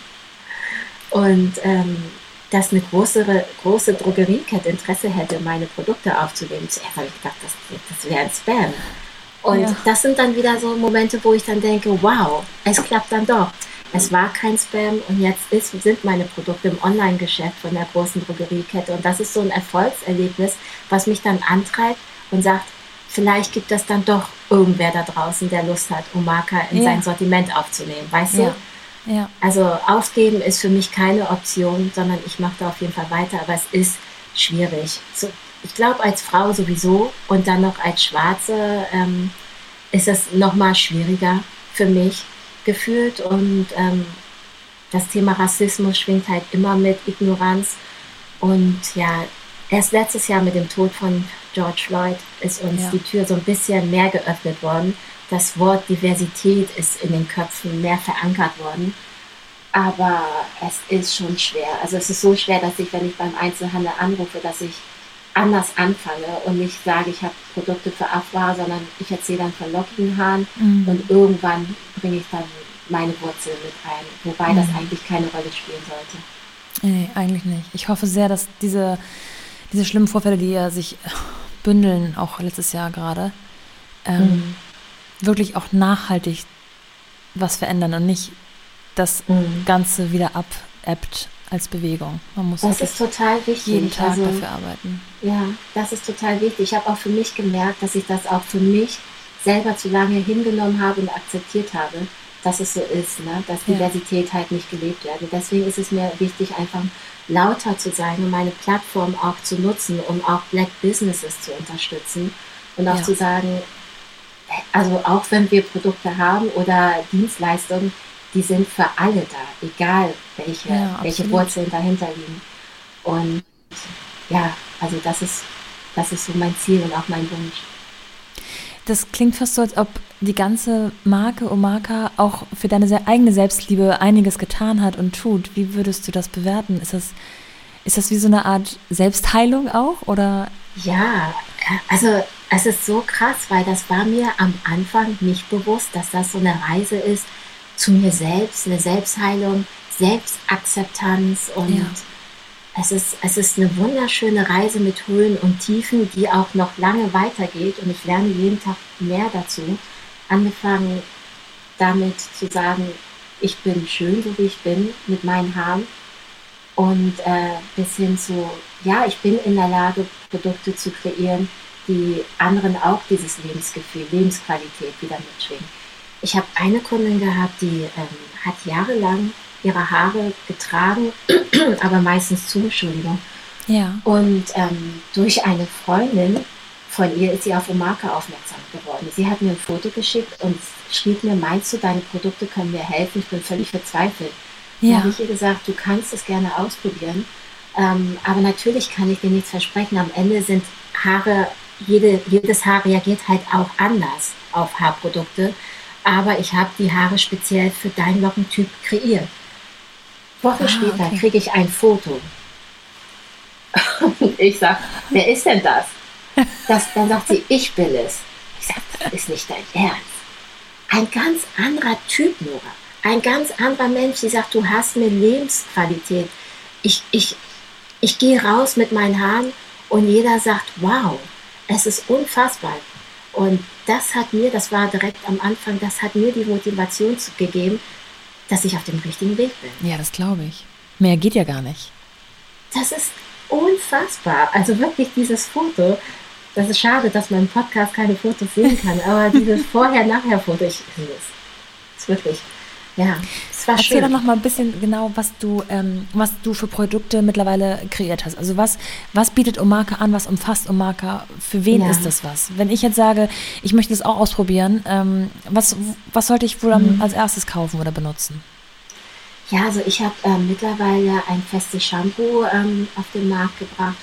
und dass eine große Drogeriekette Interesse hätte, meine Produkte aufzunehmen. Zuerst habe ich gedacht, das wäre ein Spam. Und das sind dann wieder so Momente, wo ich dann denke, wow, es klappt dann doch. Es war kein Spam und jetzt sind meine Produkte im Online-Geschäft von der großen Drogeriekette. Und das ist so ein Erfolgserlebnis, was mich dann antreibt und sagt, vielleicht gibt es dann doch irgendwer da draußen, der Lust hat, Omaka in sein Sortiment aufzunehmen. Weißt du? Ja. Also aufgeben ist für mich keine Option, sondern ich mache da auf jeden Fall weiter. Aber es ist schwierig. So, ich glaube, als Frau sowieso und dann noch als Schwarze ist es nochmal schwieriger für mich gefühlt. Und das Thema Rassismus schwingt halt immer mit Ignoranz. Und ja, erst letztes Jahr mit dem Tod von George Floyd ist uns die Tür so ein bisschen mehr geöffnet worden. Das Wort Diversität ist in den Köpfen mehr verankert worden. Aber es ist schon schwer. Also es ist so schwer, dass ich, wenn ich beim Einzelhandel anrufe, dass ich anders anfange und nicht sage, ich habe Produkte für Afro, sondern ich erzähle dann von lockigen Haaren und irgendwann bringe ich dann meine Wurzeln mit rein, wobei das eigentlich keine Rolle spielen sollte. Nee, eigentlich nicht. Ich hoffe sehr, dass diese schlimmen Vorfälle, die ja sich bündeln, auch letztes Jahr gerade, wirklich auch nachhaltig was verändern und nicht das Ganze wieder abebbt als Bewegung. Man muss das ist total wichtig. Jeden Tag dafür arbeiten. Ja, das ist total wichtig. Ich habe auch für mich gemerkt, dass ich das auch für mich selber zu lange hingenommen habe und akzeptiert habe, dass es so ist, ne? Dass Diversität halt nicht gelebt wird. Und deswegen ist es mir wichtig, einfach lauter zu sein und meine Plattform auch zu nutzen, um auch Black Businesses zu unterstützen und auch zu sagen, also auch wenn wir Produkte haben oder Dienstleistungen, die sind für alle da, egal welche Wurzeln dahinter liegen. Und ja, also das ist so mein Ziel und auch mein Wunsch. Das klingt fast so, als ob die ganze Marke Omaka auch für deine eigene Selbstliebe einiges getan hat und tut. Wie würdest du das bewerten? Ist das wie so eine Art Selbstheilung auch, oder? Ja, also es ist so krass, weil das war mir am Anfang nicht bewusst, dass das so eine Reise ist, zu mir selbst, eine Selbstheilung, Selbstakzeptanz und Ja. es ist eine wunderschöne Reise mit Höhen und Tiefen, die auch noch lange weitergeht und ich lerne jeden Tag mehr dazu. Angefangen damit zu sagen, ich bin schön, so wie ich bin, mit meinen Haaren und bis hin zu, ja, ich bin in der Lage, Produkte zu kreieren, die anderen auch dieses Lebensgefühl, Lebensqualität wieder mitschwingen. Ich habe eine Kundin gehabt, die hat jahrelang ihre Haare getragen, aber meistens zu, Entschuldigung. Ja. Und durch eine Freundin von ihr ist sie auf Omaka aufmerksam geworden. Sie hat mir ein Foto geschickt und schrieb mir, meinst du, deine Produkte können mir helfen? Ich bin völlig verzweifelt. Dann habe Ja. ich ihr gesagt, du kannst es gerne ausprobieren, aber natürlich kann ich dir nichts versprechen. Am Ende sind Haare, jedes Haar reagiert halt auch anders auf Haarprodukte, aber ich habe die Haare speziell für deinen Lockentyp kreiert. Wochen Ah, später okay. kriege ich ein Foto und ich sage, wer ist denn das? Dann sagt sie, ich bin es. Ich sage, das ist nicht dein Ernst. Ein ganz anderer Typ, Nora. Ein ganz anderer Mensch, die sagt, du hast eine Lebensqualität. Ich, ich, ich gehe raus mit meinen Haaren und jeder sagt, wow, es ist unfassbar. Und das hat mir, das war direkt am Anfang, das hat mir die Motivation gegeben, dass ich auf dem richtigen Weg bin. Ja, das glaube ich. Mehr geht ja gar nicht. Das ist unfassbar. Also wirklich dieses Foto, das ist schade, dass man im Podcast keine Fotos sehen kann, aber dieses Vorher-Nachher-Foto, ich liebe es. Ist wirklich, ja, es war Erzähl doch schön. noch mal ein bisschen genau, was du für Produkte mittlerweile kreiert hast. Also was bietet Omaka an, was umfasst Omaka? Für wen ist Ja. das was? Wenn ich jetzt sage, ich möchte es auch ausprobieren, was sollte ich wohl dann als erstes kaufen oder benutzen? Ja, also ich habe mittlerweile ein festes Shampoo auf den Markt gebracht,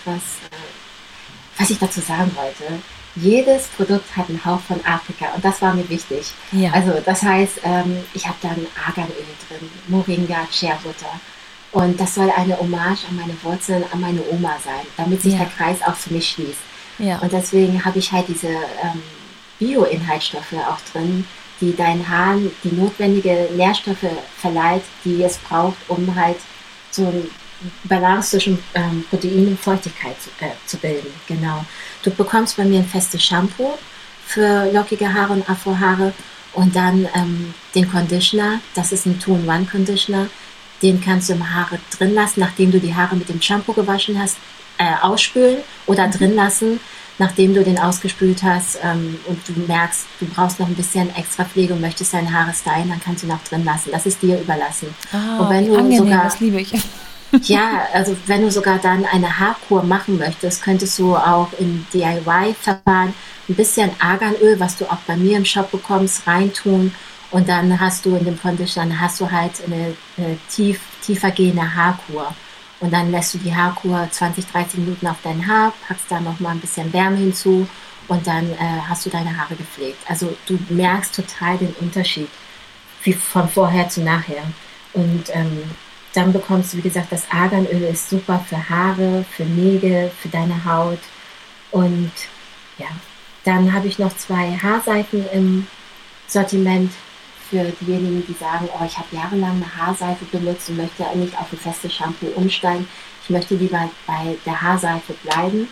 was ich dazu sagen wollte. Jedes Produkt hat einen Hauch von Afrika und das war mir wichtig. Ja. Also das heißt, ich habe dann Arganöl drin, Moringa, Shea Butter. Und das soll eine Hommage an meine Wurzeln, an meine Oma sein, damit sich Ja. der Kreis auch für mich schließt. Ja. Und deswegen habe ich halt diese Bio-Inhaltsstoffe auch drin, die deinen Haaren die notwendige Nährstoffe verleiht, die es braucht, um halt so eine Balance zwischen Protein und Feuchtigkeit zu bilden. Genau. Du bekommst bei mir ein festes Shampoo für lockige Haare und Afrohaare und dann den Conditioner. Das ist ein Two-in-One-Conditioner. Den kannst du im Haare drin lassen, nachdem du die Haare mit dem Shampoo gewaschen hast, ausspülen oder drin lassen, nachdem du den ausgespült hast und du merkst, du brauchst noch ein bisschen extra Pflege und möchtest deine Haare stylen, dann kannst du noch drin lassen. Das ist dir überlassen. Und wenn Wie du angenehm, sogar, das liebe ich. ja, also wenn du sogar dann eine Haarkur machen möchtest, könntest du auch im DIY-Verfahren ein bisschen Arganöl, was du auch bei mir im Shop bekommst, reintun und dann hast du in dem Conditioner, dann hast du halt eine tiefer gehende Haarkur. Und dann lässt du die Haarkur 20, 30 Minuten auf dein Haar, packst da nochmal ein bisschen Wärme hinzu und dann hast du deine Haare gepflegt. Also du merkst total den Unterschied wie von vorher zu nachher. Und dann bekommst du, wie gesagt, das Arganöl ist super für Haare, für Nägel, für deine Haut. Und ja, dann habe ich noch 2 Haarseifen im Sortiment für diejenigen, die sagen, oh, ich habe jahrelang eine Haarseife benutzt und möchte nicht auf ein festes Shampoo umsteigen. Ich möchte lieber bei der Haarseife bleiben.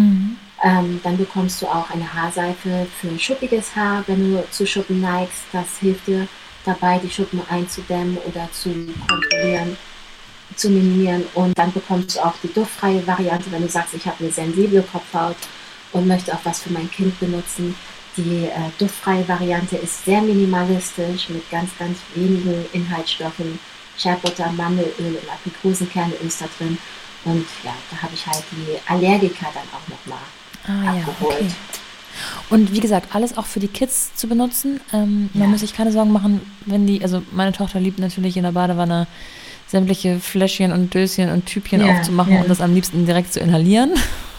Dann bekommst du auch eine Haarseife für schuppiges Haar, wenn du zu Schuppen neigst. Das hilft dir dabei, die Schuppen einzudämmen oder zu kontrollieren, zu minimieren. Und dann bekommst du auch die duftfreie Variante, wenn du sagst, ich habe eine sensible Kopfhaut und möchte auch was für mein Kind benutzen. Die duftfreie Variante ist sehr minimalistisch mit ganz, ganz wenigen Inhaltsstoffen. Shea Butter, Mandelöl und Aprikosenkerne ist da drin. Und ja, da habe ich halt die Allergiker dann auch nochmal abgeholt. Okay. Und wie gesagt, alles auch für die Kids zu benutzen. Man Ja. muss sich keine Sorgen machen, also meine Tochter liebt natürlich in der Badewanne sämtliche Fläschchen und Döschen und Tübchen Ja, aufzumachen ja. und das am liebsten direkt zu inhalieren.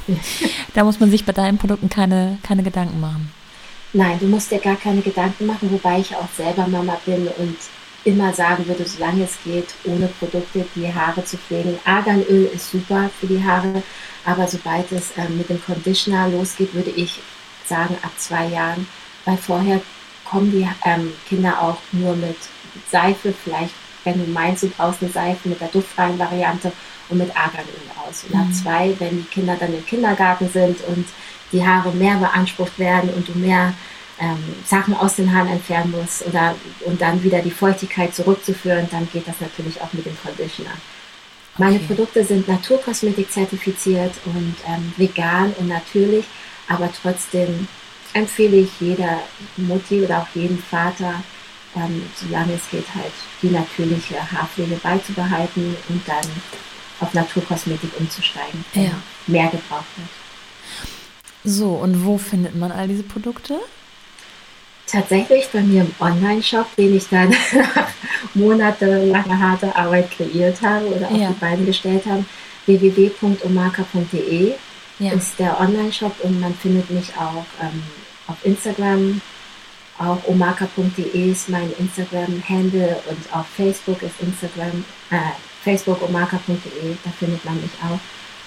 Da muss man sich bei deinen Produkten keine Gedanken machen. Nein, du musst dir gar keine Gedanken machen, wobei ich auch selber Mama bin und immer sagen würde, solange es geht, ohne Produkte die Haare zu pflegen. Arganöl ist super für die Haare, aber sobald es mit dem Conditioner losgeht, würde ich sagen, ab 2 Jahren, weil vorher kommen die Kinder auch nur mit Seife vielleicht, wenn du meinst, du brauchst eine Seife mit der duftfreien Variante und mit Arganöl aus. Und nach 2, wenn die Kinder dann im Kindergarten sind und die Haare mehr beansprucht werden und du mehr Sachen aus den Haaren entfernen musst und dann wieder die Feuchtigkeit zurückzuführen, dann geht das natürlich auch mit dem Conditioner. Meine Produkte sind Naturkosmetik zertifiziert und vegan und natürlich, aber trotzdem empfehle ich jeder Mutti oder auch jedem Vater, solange es geht, halt die natürliche Haarpflege beizubehalten und dann auf Naturkosmetik umzusteigen, wenn mehr gebraucht wird. So, und wo findet man all diese Produkte? Tatsächlich bei mir im Online-Shop, den ich dann nach monatelanger harter Arbeit kreiert habe oder auf die Beine gestellt habe. www.omaka.de ist der Online-Shop und man findet mich auch auf Instagram. Auch omaka.de ist mein Instagram-Handle und auf Facebook ist Facebook omaka.de, da findet man mich auch.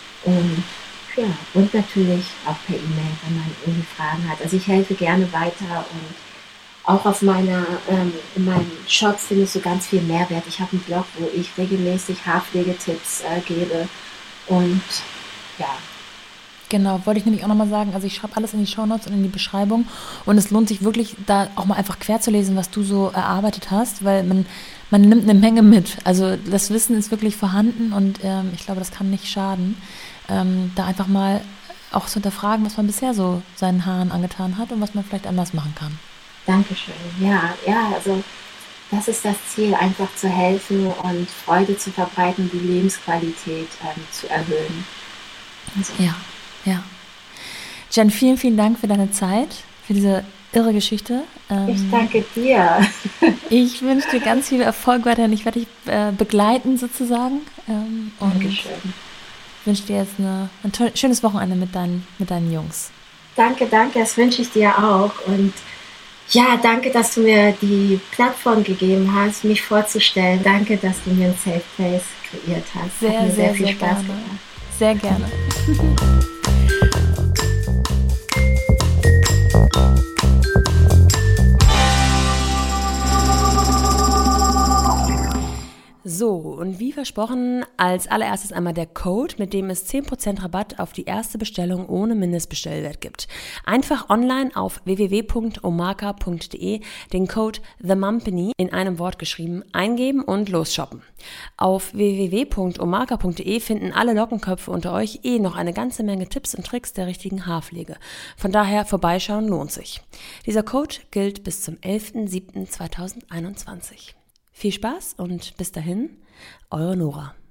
Und natürlich auch per E-Mail, wenn man irgendwie Fragen hat. Also ich helfe gerne weiter und auch in meinem Shop findest du ganz viel Mehrwert. Ich habe einen Blog, wo ich regelmäßig Haarpflegetipps gebe und ja. Genau, wollte ich nämlich auch nochmal sagen, also ich schreibe alles in die Shownotes und in die Beschreibung und es lohnt sich wirklich, da auch mal einfach quer zu lesen, was du so erarbeitet hast, weil man nimmt eine Menge mit. Also das Wissen ist wirklich vorhanden und ich glaube, das kann nicht schaden, da einfach mal auch zu hinterfragen, was man bisher so seinen Haaren angetan hat und was man vielleicht anders machen kann. Dankeschön. Ja, also das ist das Ziel, einfach zu helfen und Freude zu verbreiten, die Lebensqualität zu erhöhen. Also. Ja. Jen, vielen, vielen Dank für deine Zeit, für diese irre Geschichte. Ich danke dir. Ich wünsche dir ganz viel Erfolg weiterhin. Ich werde dich begleiten sozusagen. Dankeschön. Ich wünsche dir jetzt ein schönes Wochenende mit deinen Jungs. Danke, das wünsche ich dir auch. Und ja, danke, dass du mir die Plattform gegeben hast, mich vorzustellen. Danke, dass du mir ein Safe Place kreiert hast. Hat mir sehr viel Spaß gemacht. Sehr gerne. So, und wie versprochen, als allererstes einmal der Code, mit dem es 10% Rabatt auf die erste Bestellung ohne Mindestbestellwert gibt. Einfach online auf www.omaka.de den Code THEMUMPANY in einem Wort geschrieben eingeben und losshoppen. Auf www.omaka.de finden alle Lockenköpfe unter euch noch eine ganze Menge Tipps und Tricks der richtigen Haarpflege. Von daher vorbeischauen lohnt sich. Dieser Code gilt bis zum 11.07.2021. Viel Spaß und bis dahin, eure Nora.